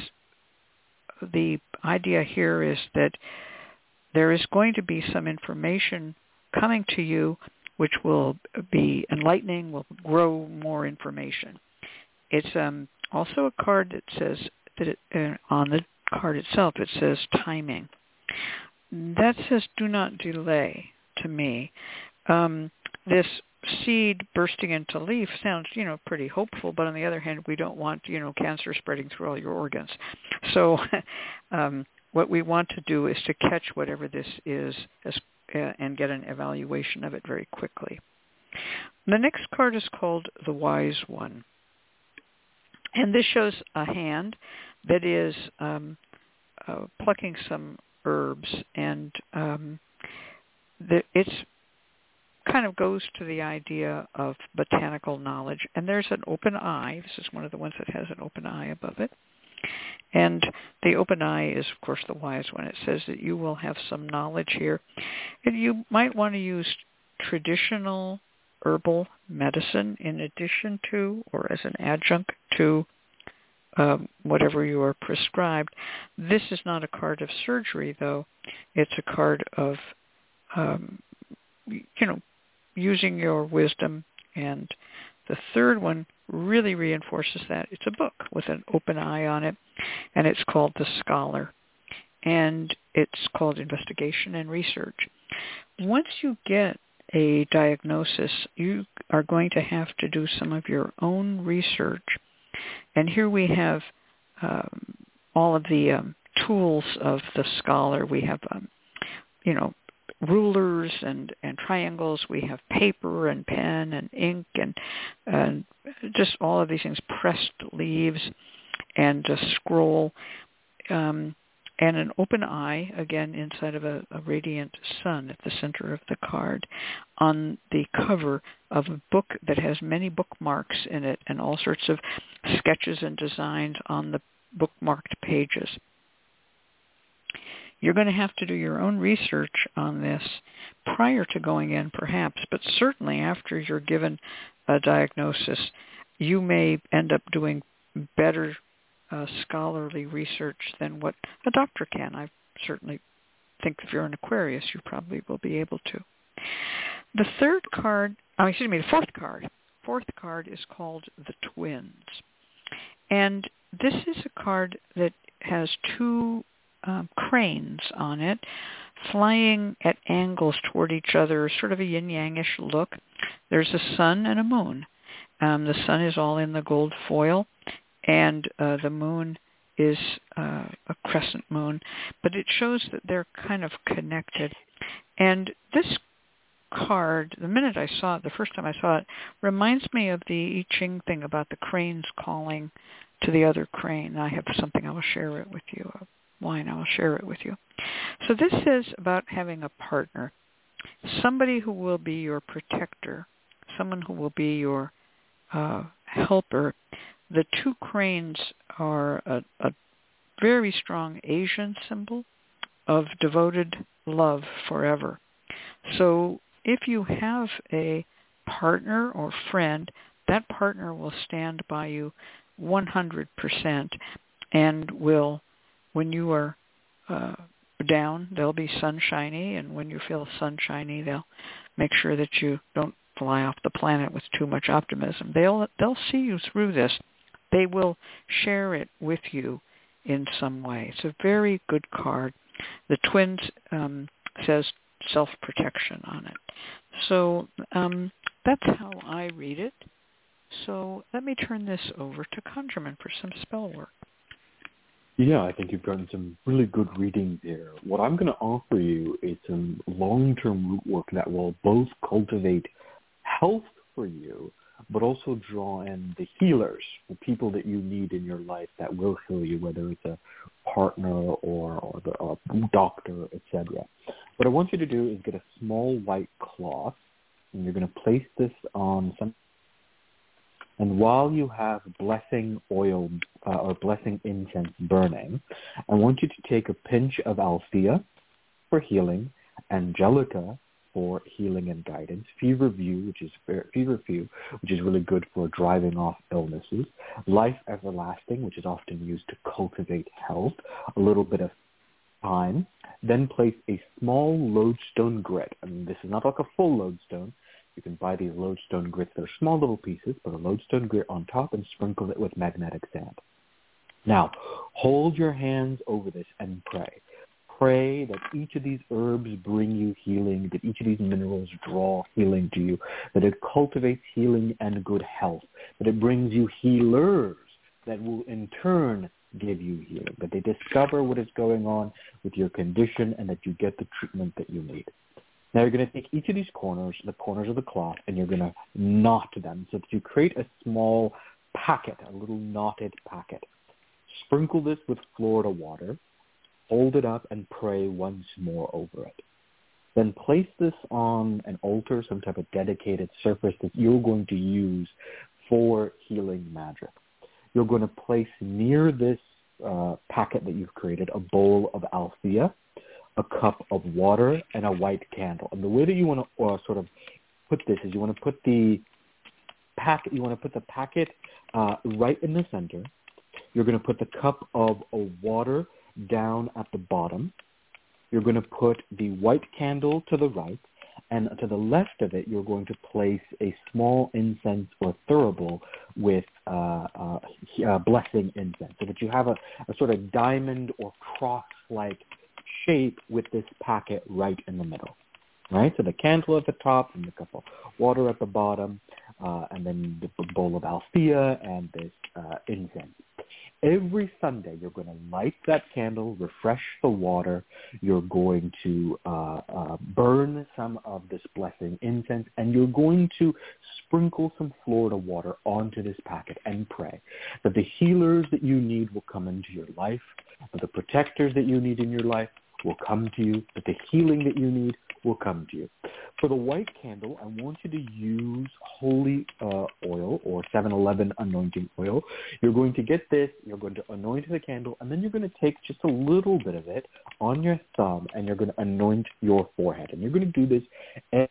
Speaker 3: the idea here is that there is going to be some information coming to you which will be enlightening, will grow more information. It's um, also a card that says, that it, uh, on the card itself, it says timing. That says do not delay to me. Um, this seed bursting into leaf sounds, you know, pretty hopeful, but on the other hand, we don't want, you know, cancer spreading through all your organs. So um, what we want to do is to catch whatever this is as, uh, and get an evaluation of it very quickly. The next card is called the Wise One. And this shows a hand that is um, uh, plucking some herbs, and um, the, it's kind of goes to the idea of botanical knowledge. And there's an open eye. This is one of the ones that has an open eye above it. And the open eye is, of course, the wise one. It says that you will have some knowledge here. And you might want to use traditional herbal medicine in addition to or as an adjunct to um, whatever you are prescribed. This is not a card of surgery, though. It's a card of, um, you know, using your wisdom. And the third one really reinforces that. It's a book with an open eye on it, and it's called The Scholar. And it's called Investigation and Research. Once you get a diagnosis, you are going to have to do some of your own research. And here we have um, all of the um, tools of the scholar. We have, um, you know, rulers and, and triangles. We have paper and pen and ink and, and just all of these things, pressed leaves and a scroll. Um, and an open eye, again, inside of a, a radiant sun at the center of the card, on the cover of a book that has many bookmarks in it and all sorts of sketches and designs on the bookmarked pages. You're going to have to do your own research on this prior to going in, perhaps, but certainly after you're given a diagnosis, you may end up doing better Uh, scholarly research than what a doctor can. I certainly think if you're an Aquarius, you probably will be able to. The third card, oh, excuse me, the fourth card. Fourth card is called the Twins. And this is a card that has two um, cranes on it, flying at angles toward each other, sort of a yin-yang-ish look. There's a sun and a moon. Um, the sun is all in the gold foil, and uh, the moon is uh, a crescent moon, but it shows that they're kind of connected. And this card, the minute I saw it, the first time I saw it, reminds me of the I Ching thing about the cranes calling to the other crane. I have something, I will share it with you, a line, I will share it with you. So this is about having a partner. somebody who will be your protector, someone who will be your uh, helper. The two cranes are a, a very strong Asian symbol of devoted love forever. So if you have a partner or friend, that partner will stand by you one hundred percent and will, when you are uh, down, they'll be sunshiny, and when you feel sunshiny, they'll make sure that you don't fly off the planet with too much optimism. They'll they'll see you through this. They will share it with you in some way. It's a very good card. The Twins um, says self-protection on it. So um, that's how I read it. So let me turn this over to Conjurman for some spell work.
Speaker 4: Yeah, I think you've gotten some really good reading there. What I'm going to offer you is some long-term root work that will both cultivate health for you, but also draw in the healers, the people that you need in your life that will heal you, whether it's a partner or, or the or doctor, et cetera. What I want you to do is get a small white cloth, and you're going to place this on some. And while you have blessing oil uh, or blessing incense burning, I want you to take a pinch of Althea for healing, Angelica for healing and guidance, Feverview, which is Feverfew, which is really good for driving off illnesses, Life Everlasting, which is often used to cultivate health, a little bit of time. Then place a small lodestone grit. I mean, this is not like a full lodestone. You can buy these lodestone grits. They're small little pieces, but a lodestone grit on top and sprinkle it with magnetic sand. Now, hold your hands over this and pray. Pray that each of these herbs bring you healing, that each of these minerals draw healing to you, that it cultivates healing and good health, that it brings you healers that will in turn give you healing, that they discover what is going on with your condition and that you get the treatment that you need. Now you're going to take each of these corners, the corners of the cloth, and you're going to knot them so that you create a small packet, a little knotted packet. Sprinkle this with Florida water, hold it up, and pray once more over it. Then place this on an altar, some type of dedicated surface that you're going to use for healing magic. You're going to place near this uh, packet that you've created a bowl of Althea, a cup of water, and a white candle. And the way that you want to uh, sort of put this is you want to put the packet, you want to put the packet uh, right in the center. You're going to put the cup of uh, water down at the bottom. You're going to put the white candle to the right, and to the left of it, you're going to place a small incense or thurible with uh, uh, uh, blessing incense, so that you have a, a sort of diamond or cross-like shape with this packet right in the middle, right? So the candle at the top and the cup of water at the bottom, uh, and then the bowl of Althea and this uh, incense. Every Sunday, you're going to light that candle, refresh the water. You're going to uh, uh, burn some of this blessing incense, and you're going to sprinkle some Florida water onto this packet and pray that the healers that you need will come into your life, that the protectors that you need in your life will come to you, that the healing that you need will come to you. For the white candle, I want you to use holy uh, oil or seven eleven anointing oil. You're going to get this, you're going to anoint the candle, and then you're going to take just a little bit of it on your thumb, and you're going to anoint your forehead. And you're going to do this. And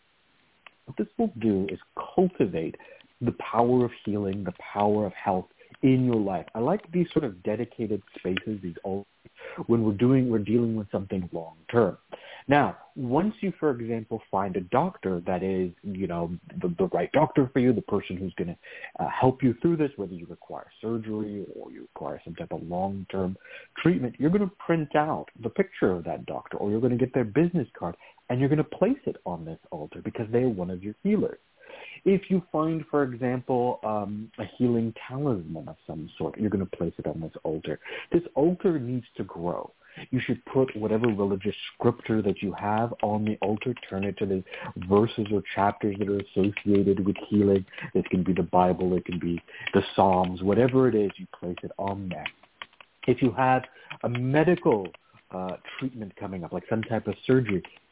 Speaker 4: what this will do is cultivate the power of healing, the power of health in your life. I like these sort of dedicated spaces, these altars, when we're doing, we're dealing with something long term. Now, once you, for example, find a doctor that is, you know, the, the right doctor for you, the person who's going to uh, help you through this, whether you require surgery or you require some type of long-term treatment, you're going to print out the picture of that doctor, or you're going to get their business card, and you're going to place it on this altar because they're one of your healers. If you find, for example, um, a healing talisman of some sort, you're going to place it on this altar. This altar needs to grow. You should put whatever religious scripture that you have on the altar, turn it to the verses or chapters that are associated with healing. It can be the Bible, it can be the Psalms, whatever it is, you place it on there. If you have a medical uh, treatment coming up, like some type of surgery,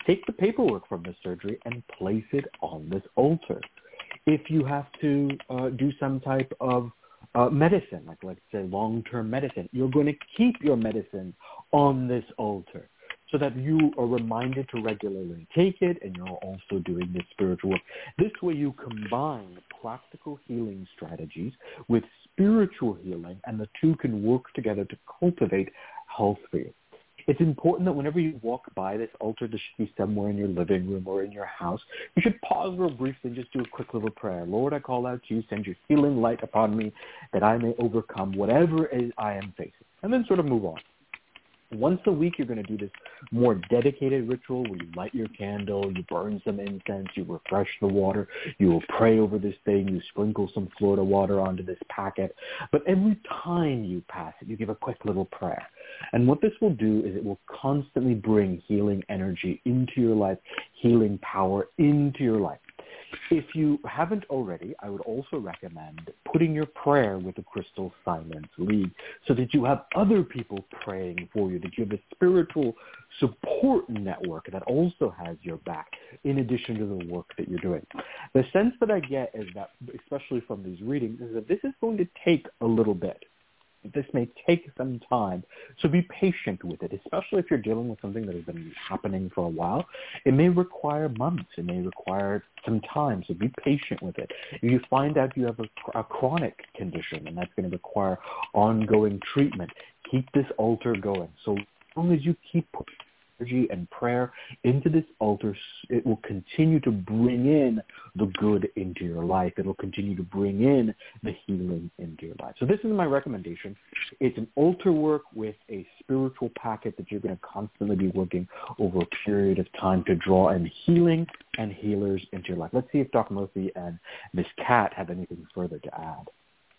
Speaker 4: take the paperwork from the surgery and place it on this altar. If you have to uh, do some type of uh, medicine, like let's say long-term medicine, you're going to keep your medicine on this altar so that you are reminded to regularly take it, and you're also doing this spiritual work. This way you combine practical healing strategies with spiritual healing, and the two can work together to cultivate health for you. It's important that whenever you walk by this altar, this should be somewhere in your living room or in your house, you should pause real briefly and just do a quick little prayer. Lord, I call out to you, send your healing light upon me that I may overcome whatever it is I am facing, and then sort of move on. Once a week, you're going to do this more dedicated ritual where you light your candle, you burn some incense, you refresh the water, you will pray over this thing, you sprinkle some Florida water onto this packet. But every time you pass it, you give a quick little prayer. And what this will do is it will constantly bring healing energy into your life, healing power into your life. If you haven't already, I would also recommend putting your prayer with the Crystal Silence League so that you have other people praying for you, that you have a spiritual support network that also has your back in addition to the work that you're doing. The sense that I get is that, especially from these readings, is that this is going to take a little bit. This may take some time, so be patient with it, especially if you're dealing with something that has been happening for a while. It may require months. It may require some time, so be patient with it. If you find out you have a, a chronic condition and that's going to require ongoing treatment, keep this altar going. So long as you keep putting energy and prayer into this altar, it will continue to bring in the good into your life. It will continue to bring in the healing into your life. So this is my recommendation. It's an altar work with a spiritual packet that you're going to constantly be working over a period of time to draw in healing and healers into your life. Let's see if Doctor Murphy and Miss Kat have anything further to add.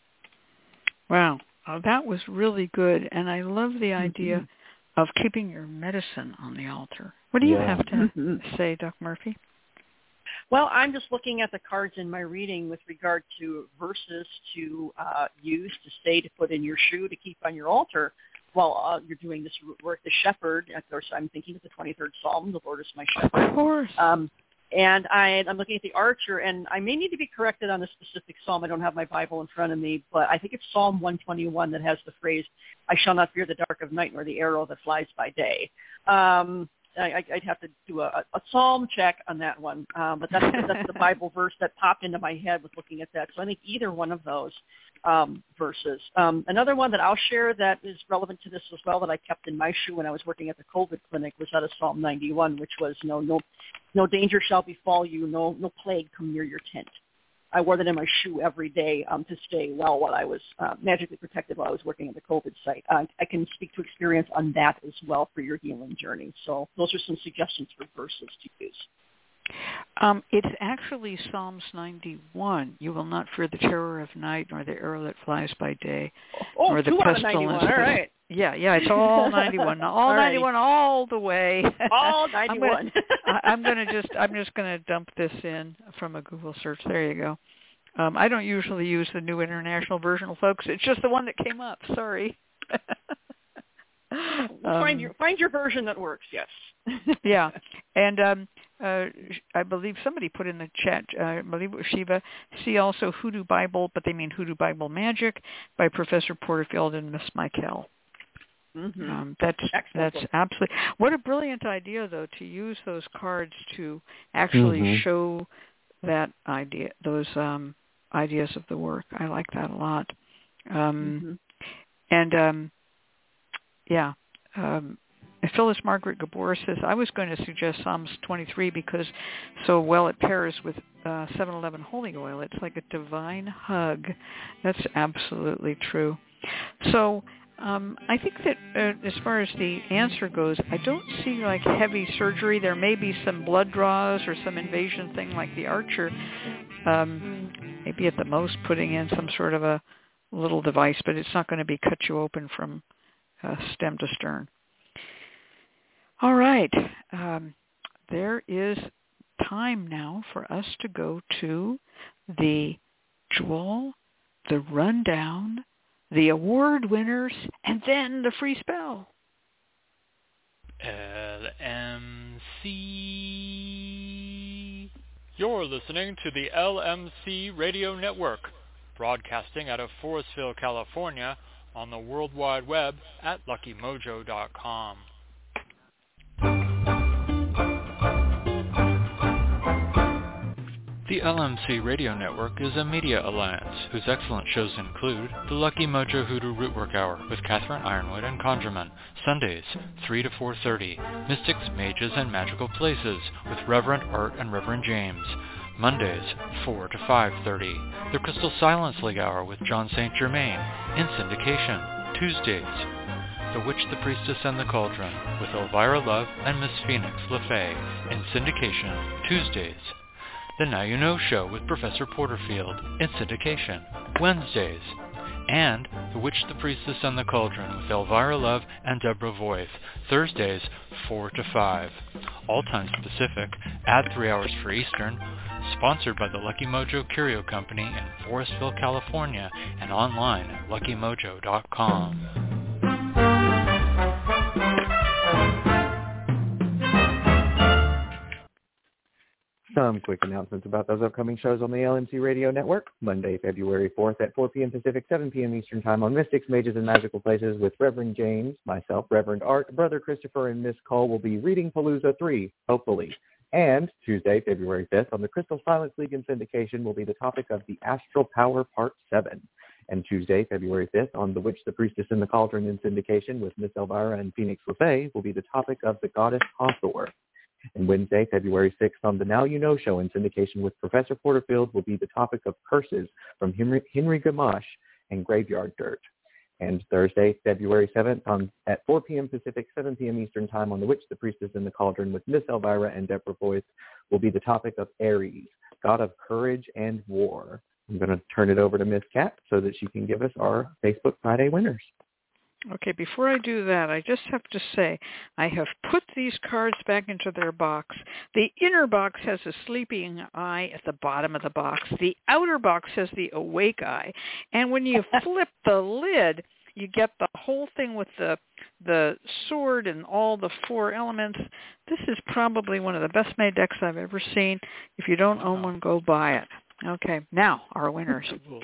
Speaker 3: Wow, oh, that was really good, and I love the idea mm-hmm. of keeping your medicine on the altar. What do you
Speaker 4: yeah.
Speaker 3: have to mm-hmm. say, Doctor Murphy?
Speaker 5: Well, I'm just looking at the cards in my reading with regard to verses to uh, use, to say, to put in your shoe, to keep on your altar while uh, you're doing this work. The shepherd, of course, I'm thinking of the twenty-third Psalm, the Lord is my shepherd.
Speaker 3: Of course.
Speaker 5: Um, and I, I'm looking at the archer, and I may need to be corrected on the specific psalm. I don't have my Bible in front of me, but I think it's Psalm one twenty-one that has the phrase, I shall not fear the dark of night nor the arrow that flies by day. Um, I, I'd have to do a, a psalm check on that one, um, but that's, that's the Bible verse that popped into my head with looking at that. So I think either one of those um, verses. Um, another one that I'll share that is relevant to this as well that I kept in my shoe when I was working at the COVID clinic was out of Psalm ninety-one, which was, you know, no, no danger shall befall you, no, no plague come near your tent. I wore that in my shoe every day um, to stay well while I was uh, magically protected while I was working at the COVID site. Uh, I can speak to experience on that as well for your healing journey. So those are some suggestions for verses to use.
Speaker 3: Um, it's actually Psalms ninety-one. You will not fear the terror of night, nor the arrow that flies by day,
Speaker 5: oh,
Speaker 3: nor the
Speaker 5: two
Speaker 3: pestilence.
Speaker 5: Out of ninety-one. All right.
Speaker 3: Yeah, yeah, it's all ninety-one, all, all ninety-one, all the way.
Speaker 5: All ninety-one.
Speaker 3: I'm going to just, I'm just going to dump this in from a Google search. There you go. Um, I don't usually use the New International Version, folks. It's just the one that came up. Sorry.
Speaker 5: um, find your find your version that works. Yes.
Speaker 3: Yeah, and um, uh, I believe somebody put in the chat. Uh, I believe it was Shiva. See also Hoodoo Bible, but they mean Hoodoo Bible Magic by Professor Porterfield and Miss Michael.
Speaker 5: Mm-hmm.
Speaker 3: Um, that's
Speaker 5: Excellent.
Speaker 3: that's absolutely what a brilliant idea, though, to use those cards to actually
Speaker 4: mm-hmm.
Speaker 3: show that idea, those um, ideas of the work. I like that a lot. Um,
Speaker 5: mm-hmm.
Speaker 3: And um, yeah, um, Phyllis Margaret Gabor says I was going to suggest Psalms twenty-three because so well it pairs with uh, seven eleven holy oil. It's like a divine hug. That's absolutely true. So. Um, I think that uh, as far as the answer goes, I don't see like heavy surgery. There may be some blood draws or some invasion thing like the archer. Um, maybe at the most putting in some sort of a little device, but it's not going to be cut you open from uh, stem to stern. All right. Um, there is time now for us to go to the jewel, the rundown, the award winners, and then the free spell.
Speaker 6: L M C You're listening to the L M C Radio Network, broadcasting out of Forestville, California, on the World Wide Web at lucky mojo dot com. The L M C Radio Network is a media alliance whose excellent shows include the Lucky Mojo Hoodoo Rootwork Hour with Catherine Ironwood and Conjurman, Sundays, three to four thirty, Mystics, Mages, and Magical Places with Reverend Art and Reverend James, Mondays, four to five thirty, the Crystal Silence League Hour with John Saint Germain, in syndication, Tuesdays, The Witch, the Priestess, and the Cauldron with Elvira Love and Miss Phoenix LeFay, in syndication, Tuesdays, The Now You Know Show with Professor Porterfield, in syndication, Wednesdays, and The Witch, the Priestess, and the Cauldron with Elvira Love and Deborah Voith, Thursdays, four to five. All times Pacific, add three hours for Eastern, sponsored by the Lucky Mojo Curio Company in Forestville, California, and online at lucky mojo dot com.
Speaker 2: Some quick announcements about those upcoming shows on the L M C Radio Network. Monday, February fourth at four p.m. Pacific, seven p.m. Eastern Time on Mystics, Mages, and Magical Places with Reverend James, myself, Reverend Art, Brother Christopher, and Miss Cole will be reading Palooza three, hopefully. And Tuesday, February fifth, on the Crystal Silence League in syndication will be the topic of the Astral Power Part seven. And Tuesday, February fifth, on The Witch, the Priestess, and the Cauldron in syndication with Miss Elvira and Phoenix LeFay will be the topic of the Goddess Hathor. And Wednesday, February sixth, on the Now You Know Show in syndication with Professor Porterfield will be the topic of curses from Henry, Henry Gamache and Graveyard Dirt. And Thursday, February seventh, on, at four p.m. Pacific, seven p.m. Eastern Time on The Witch, the Priestess, and the Cauldron with Miss Elvira and Deborah Voith will be the topic of Ares, god of courage and war. I'm going to turn it over to Miss Cat so that she can give us our Facebook Friday winners.
Speaker 3: Okay, before I do that, I just have to say I have put these cards back into their box. The inner box has a sleeping eye at the bottom of the box. The outer box has the awake eye. And when you flip the lid, you get the whole thing with the the sword and all the four elements. This is probably one of the best made decks I've ever seen. If you don't own one, go buy it. Okay, now our winners.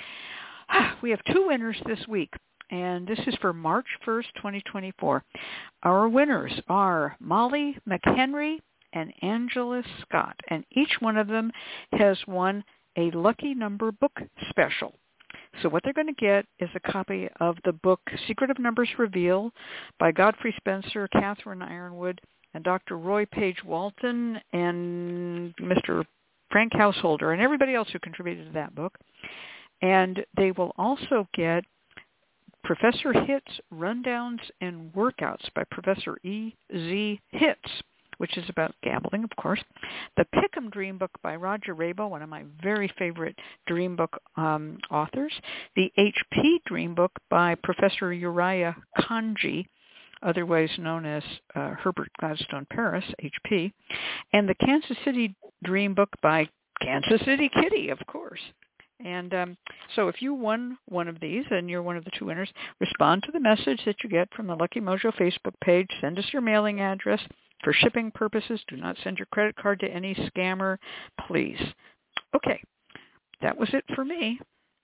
Speaker 3: We have two winners this week. And this is for March first, twenty twenty-four. Our winners are Molly McHenry and Angela Scott, and each one of them has won a Lucky Number book special. So what they're going to get is a copy of the book Secret of Numbers Revealed by Godfrey Spencer, Catherine Ironwood, and Doctor Roy Page Walton, and Mister Frank Householder, and everybody else who contributed to that book. And they will also get Professor Hitz Rundowns and Workouts by Professor E Z. Hitz, which is about gambling, of course. The Pick'em Dream Book by Roger Rabo, one of my very favorite dream book um, authors. The H P Dream Book by Professor Uriah Kanji, otherwise known as uh, Herbert Gladstone Paris, H P. And the Kansas City Dream Book by Kansas City Kitty, of course. And um, so if you won one of these and you're one of the two winners, respond to the message that you get from the Lucky Mojo Facebook page. Send us your mailing address. For shipping purposes, do not send your credit card to any scammer, please. Okay, that was it for me.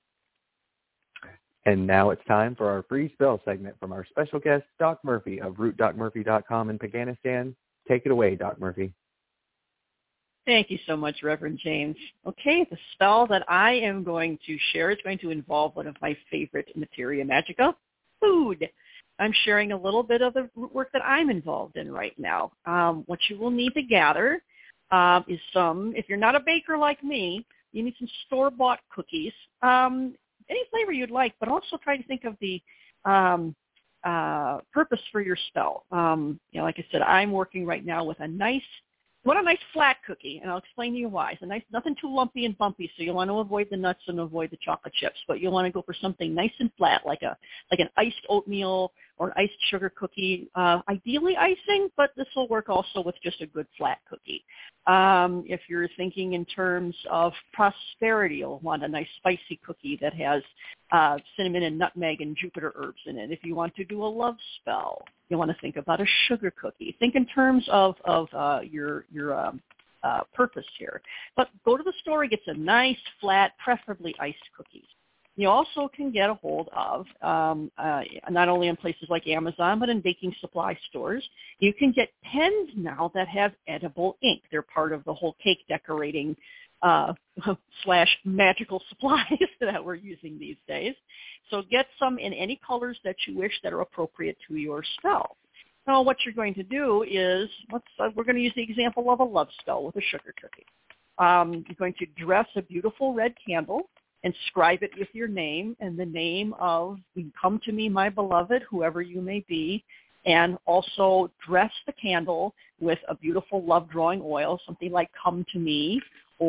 Speaker 2: And now it's time for our free spell segment from our special guest, Doc Murphy of root doc murphy dot com in Paganistan. Take it away, Doc Murphy.
Speaker 5: Thank you so much, Reverend James. Okay, the spell that I am going to share is going to involve one of my favorite materia magica, food. I'm sharing a little bit of the work that I'm involved in right now. Um, what you will need to gather um, is some, if you're not a baker like me, you need some store-bought cookies, um, any flavor you'd like, but also try to think of the um, uh, purpose for your spell. Um, you know, like I said, I'm working right now with a nice What a nice flat cookie, and I'll explain to you why. It's a nice, nothing too lumpy and bumpy, so you want to avoid the nuts and avoid the chocolate chips, but you'll want to go for something nice and flat, like a like an iced oatmeal or an iced sugar cookie. Uh, ideally icing, but this will work also with just a good flat cookie. Um, if you're thinking in terms of prosperity, you'll want a nice spicy cookie that has uh, cinnamon and nutmeg and Jupiter herbs in it. If you want to do a love spell, you want to think about a sugar cookie. Think in terms of of uh, your your um, uh, purpose here. But go to the store, get some nice, flat, preferably iced cookies. You also can get a hold of, um, uh, not only in places like Amazon, but in baking supply stores, you can get pens now that have edible ink. They're part of the whole cake decorating uh, slash magical supplies that we're using these days. So get some in any colors that you wish that are appropriate to your spell. Now, what you're going to do is, let's, uh, we're going to use the example of a love spell with a sugar cookie. Um, you're going to dress a beautiful red candle, inscribe it with your name and the name of "Come to me, my beloved," whoever you may be, and also dress the candle with a beautiful love drawing oil, something like "Come to Me,"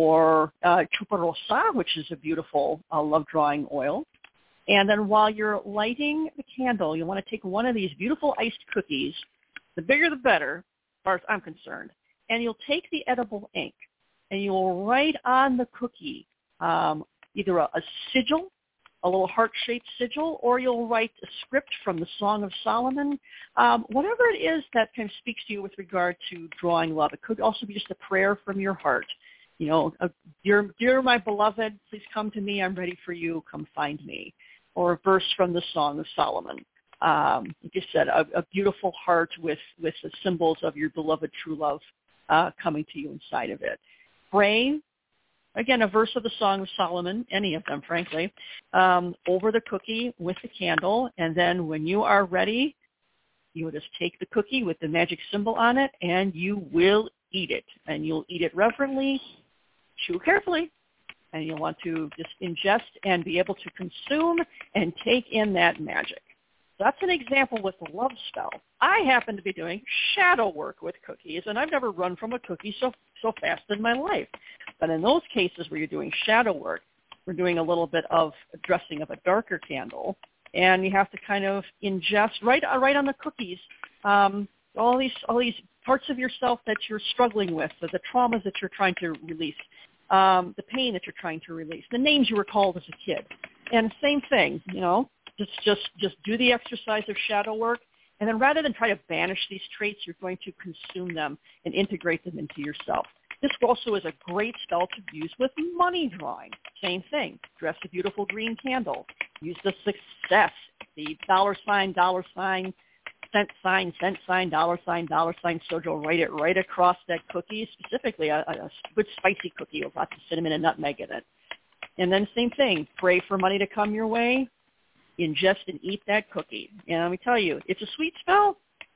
Speaker 5: or uh, Chupa Rosa, which is a beautiful uh, love drawing oil. And then while you're lighting the candle, you want to take one of these beautiful iced cookies, the bigger the better, as far as I'm concerned, and you'll take the edible ink and you'll write on the cookie um, either a, a sigil, a little heart-shaped sigil, or you'll write a script from the Song of Solomon, um, whatever it is that kind of speaks to you with regard to drawing love. It could also be just a prayer from your heart. You know, uh, dear, dear my beloved, please come to me. I'm ready for you. Come find me. Or a verse from the Song of Solomon. Um, like you said, a, a beautiful heart with, with the symbols of your beloved true love uh, coming to you inside of it. Pray. Again, a verse of the Song of Solomon, any of them, frankly, um, over the cookie with the candle. And then when you are ready, you will just take the cookie with the magic symbol on it, and you will eat it. And you'll eat it reverently, chew carefully, and you'll want to just ingest and be able to consume and take in that magic. That's an example with the love spell. I happen to be doing shadow work with cookies, and I've never run from a cookie so so fast in my life. But in those cases where you're doing shadow work, we're doing a little bit of dressing of a darker candle, and you have to kind of ingest right right on the cookies um, all these all these parts of yourself that you're struggling with, the, the traumas that you're trying to release, um, the pain that you're trying to release, the names you were called as a kid, and same thing, you know. Just, just, just do the exercise of shadow work, and then rather than try to banish these traits, you're going to consume them and integrate them into yourself. This also is a great spell to use with money drawing. Same thing. Dress a beautiful green candle. Use the success, the dollar sign, dollar sign, cent sign, cent sign, dollar sign, dollar sign sojo. Write it right across that cookie, specifically a, a good spicy cookie with lots of cinnamon and nutmeg in it. And then same thing. Pray for money to come your way. Ingest and eat that cookie. And let me tell you, it's a sweet spell.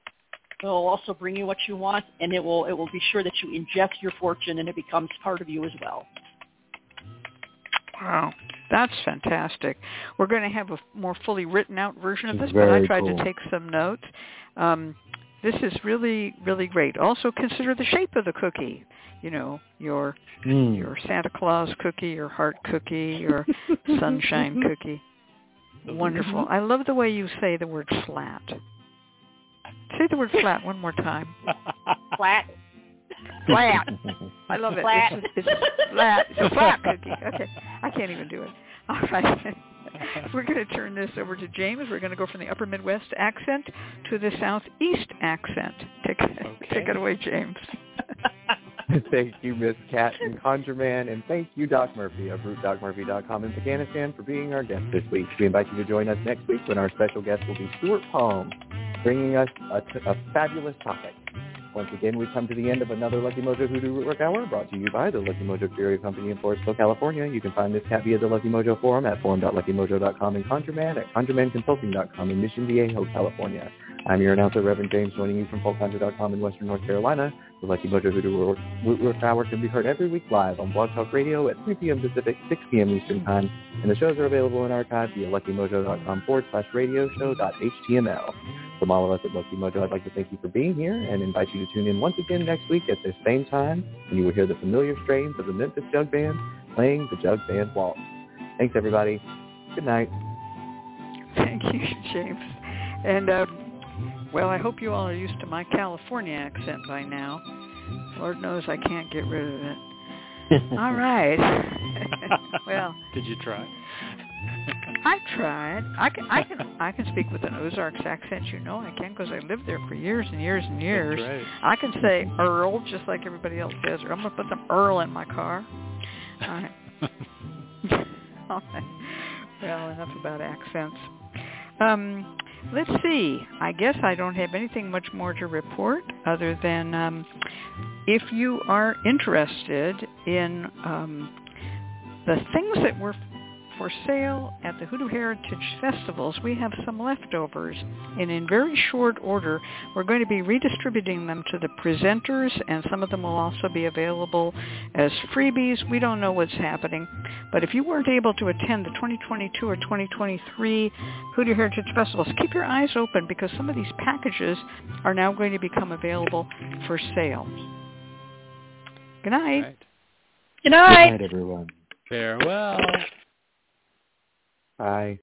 Speaker 5: It will also bring you what you want, and it will it will be sure that you ingest your fortune, and it becomes part of you as well.
Speaker 3: Wow, that's fantastic. We're going to have a more fully written out version of this,
Speaker 4: Very
Speaker 3: but I tried
Speaker 4: cool.
Speaker 3: to take some notes. Um, this is really, really great. Also consider the shape of the cookie. You know, your mm. your Santa Claus cookie, your heart cookie, your sunshine cookie. Wonderful. I love the way you say the word flat. Say the word flat one more time.
Speaker 5: Flat.
Speaker 3: Flat. I love it.
Speaker 5: Flat.
Speaker 3: It's, a, it's a flat. It's a flat cookie. Okay. I can't even do it. All right. We're going to turn this over to James. We're going to go from the upper Midwest accent to the Southeast accent. Take, okay. take it away, James.
Speaker 2: Thank you, Miss Cat and Conjure Man, and thank you, Doc Murphy of root doc murphy dot com in Afghanistan, for being our guest this week. We invite you to join us next week when our special guest will be Stuart Palm, bringing us a, t- a fabulous topic. Once again, we've come to the end of another Lucky Mojo Hoodoo Rootwork Hour, brought to you by the Lucky Mojo Curio Company in Forestville, California. You can find Miss Cat via the Lucky Mojo forum at forum dot lucky mojo dot com and Conjure Man at conjure man consulting dot com in Mission Viejo, California. I'm your announcer, Reverend James, joining you from folk conjure dot com in Western North Carolina. The Lucky Mojo Hoodoo Rootwork Hour can be heard every week live on Blog Talk Radio at three p.m. Pacific, six p.m. Eastern Time, and the shows are available in archive via lucky mojo dot com forward slash radio show dot h t m l. From all of us at Lucky Mojo, I'd like to thank you for being here and invite you to tune in once again next week at this same time, and you will hear the familiar strains of the Memphis Jug Band playing the Jug Band Waltz. Thanks, everybody. Good night.
Speaker 3: Thank you, James. And, uh, well, I hope you all are used to my California accent by now. Lord knows I can't get rid of it. All right. Well.
Speaker 6: Did you try?
Speaker 3: I tried. I can, I can, I can speak with an Ozarks accent. You know I can because I lived there for years and years and years.
Speaker 6: That's right.
Speaker 3: I can say Earl just like everybody else says. Or I'm going to put some Earl in my car. All right. All right. Well, enough about accents. Um, let's see. I guess I don't have anything much more to report other than um, if you are interested in um, the things that were for sale at the Hoodoo Heritage Festivals, we have some leftovers, and in very short order, we're going to be redistributing them to the presenters, and some of them will also be available as freebies. We don't know what's happening, but if you weren't able to attend the twenty twenty-two or twenty twenty-three Hoodoo Heritage Festivals, keep your eyes open because some of these packages are now going to become available for sale. Good night.
Speaker 6: Right.
Speaker 5: Good night.
Speaker 4: Good night, everyone.
Speaker 6: Farewell.
Speaker 2: Bye.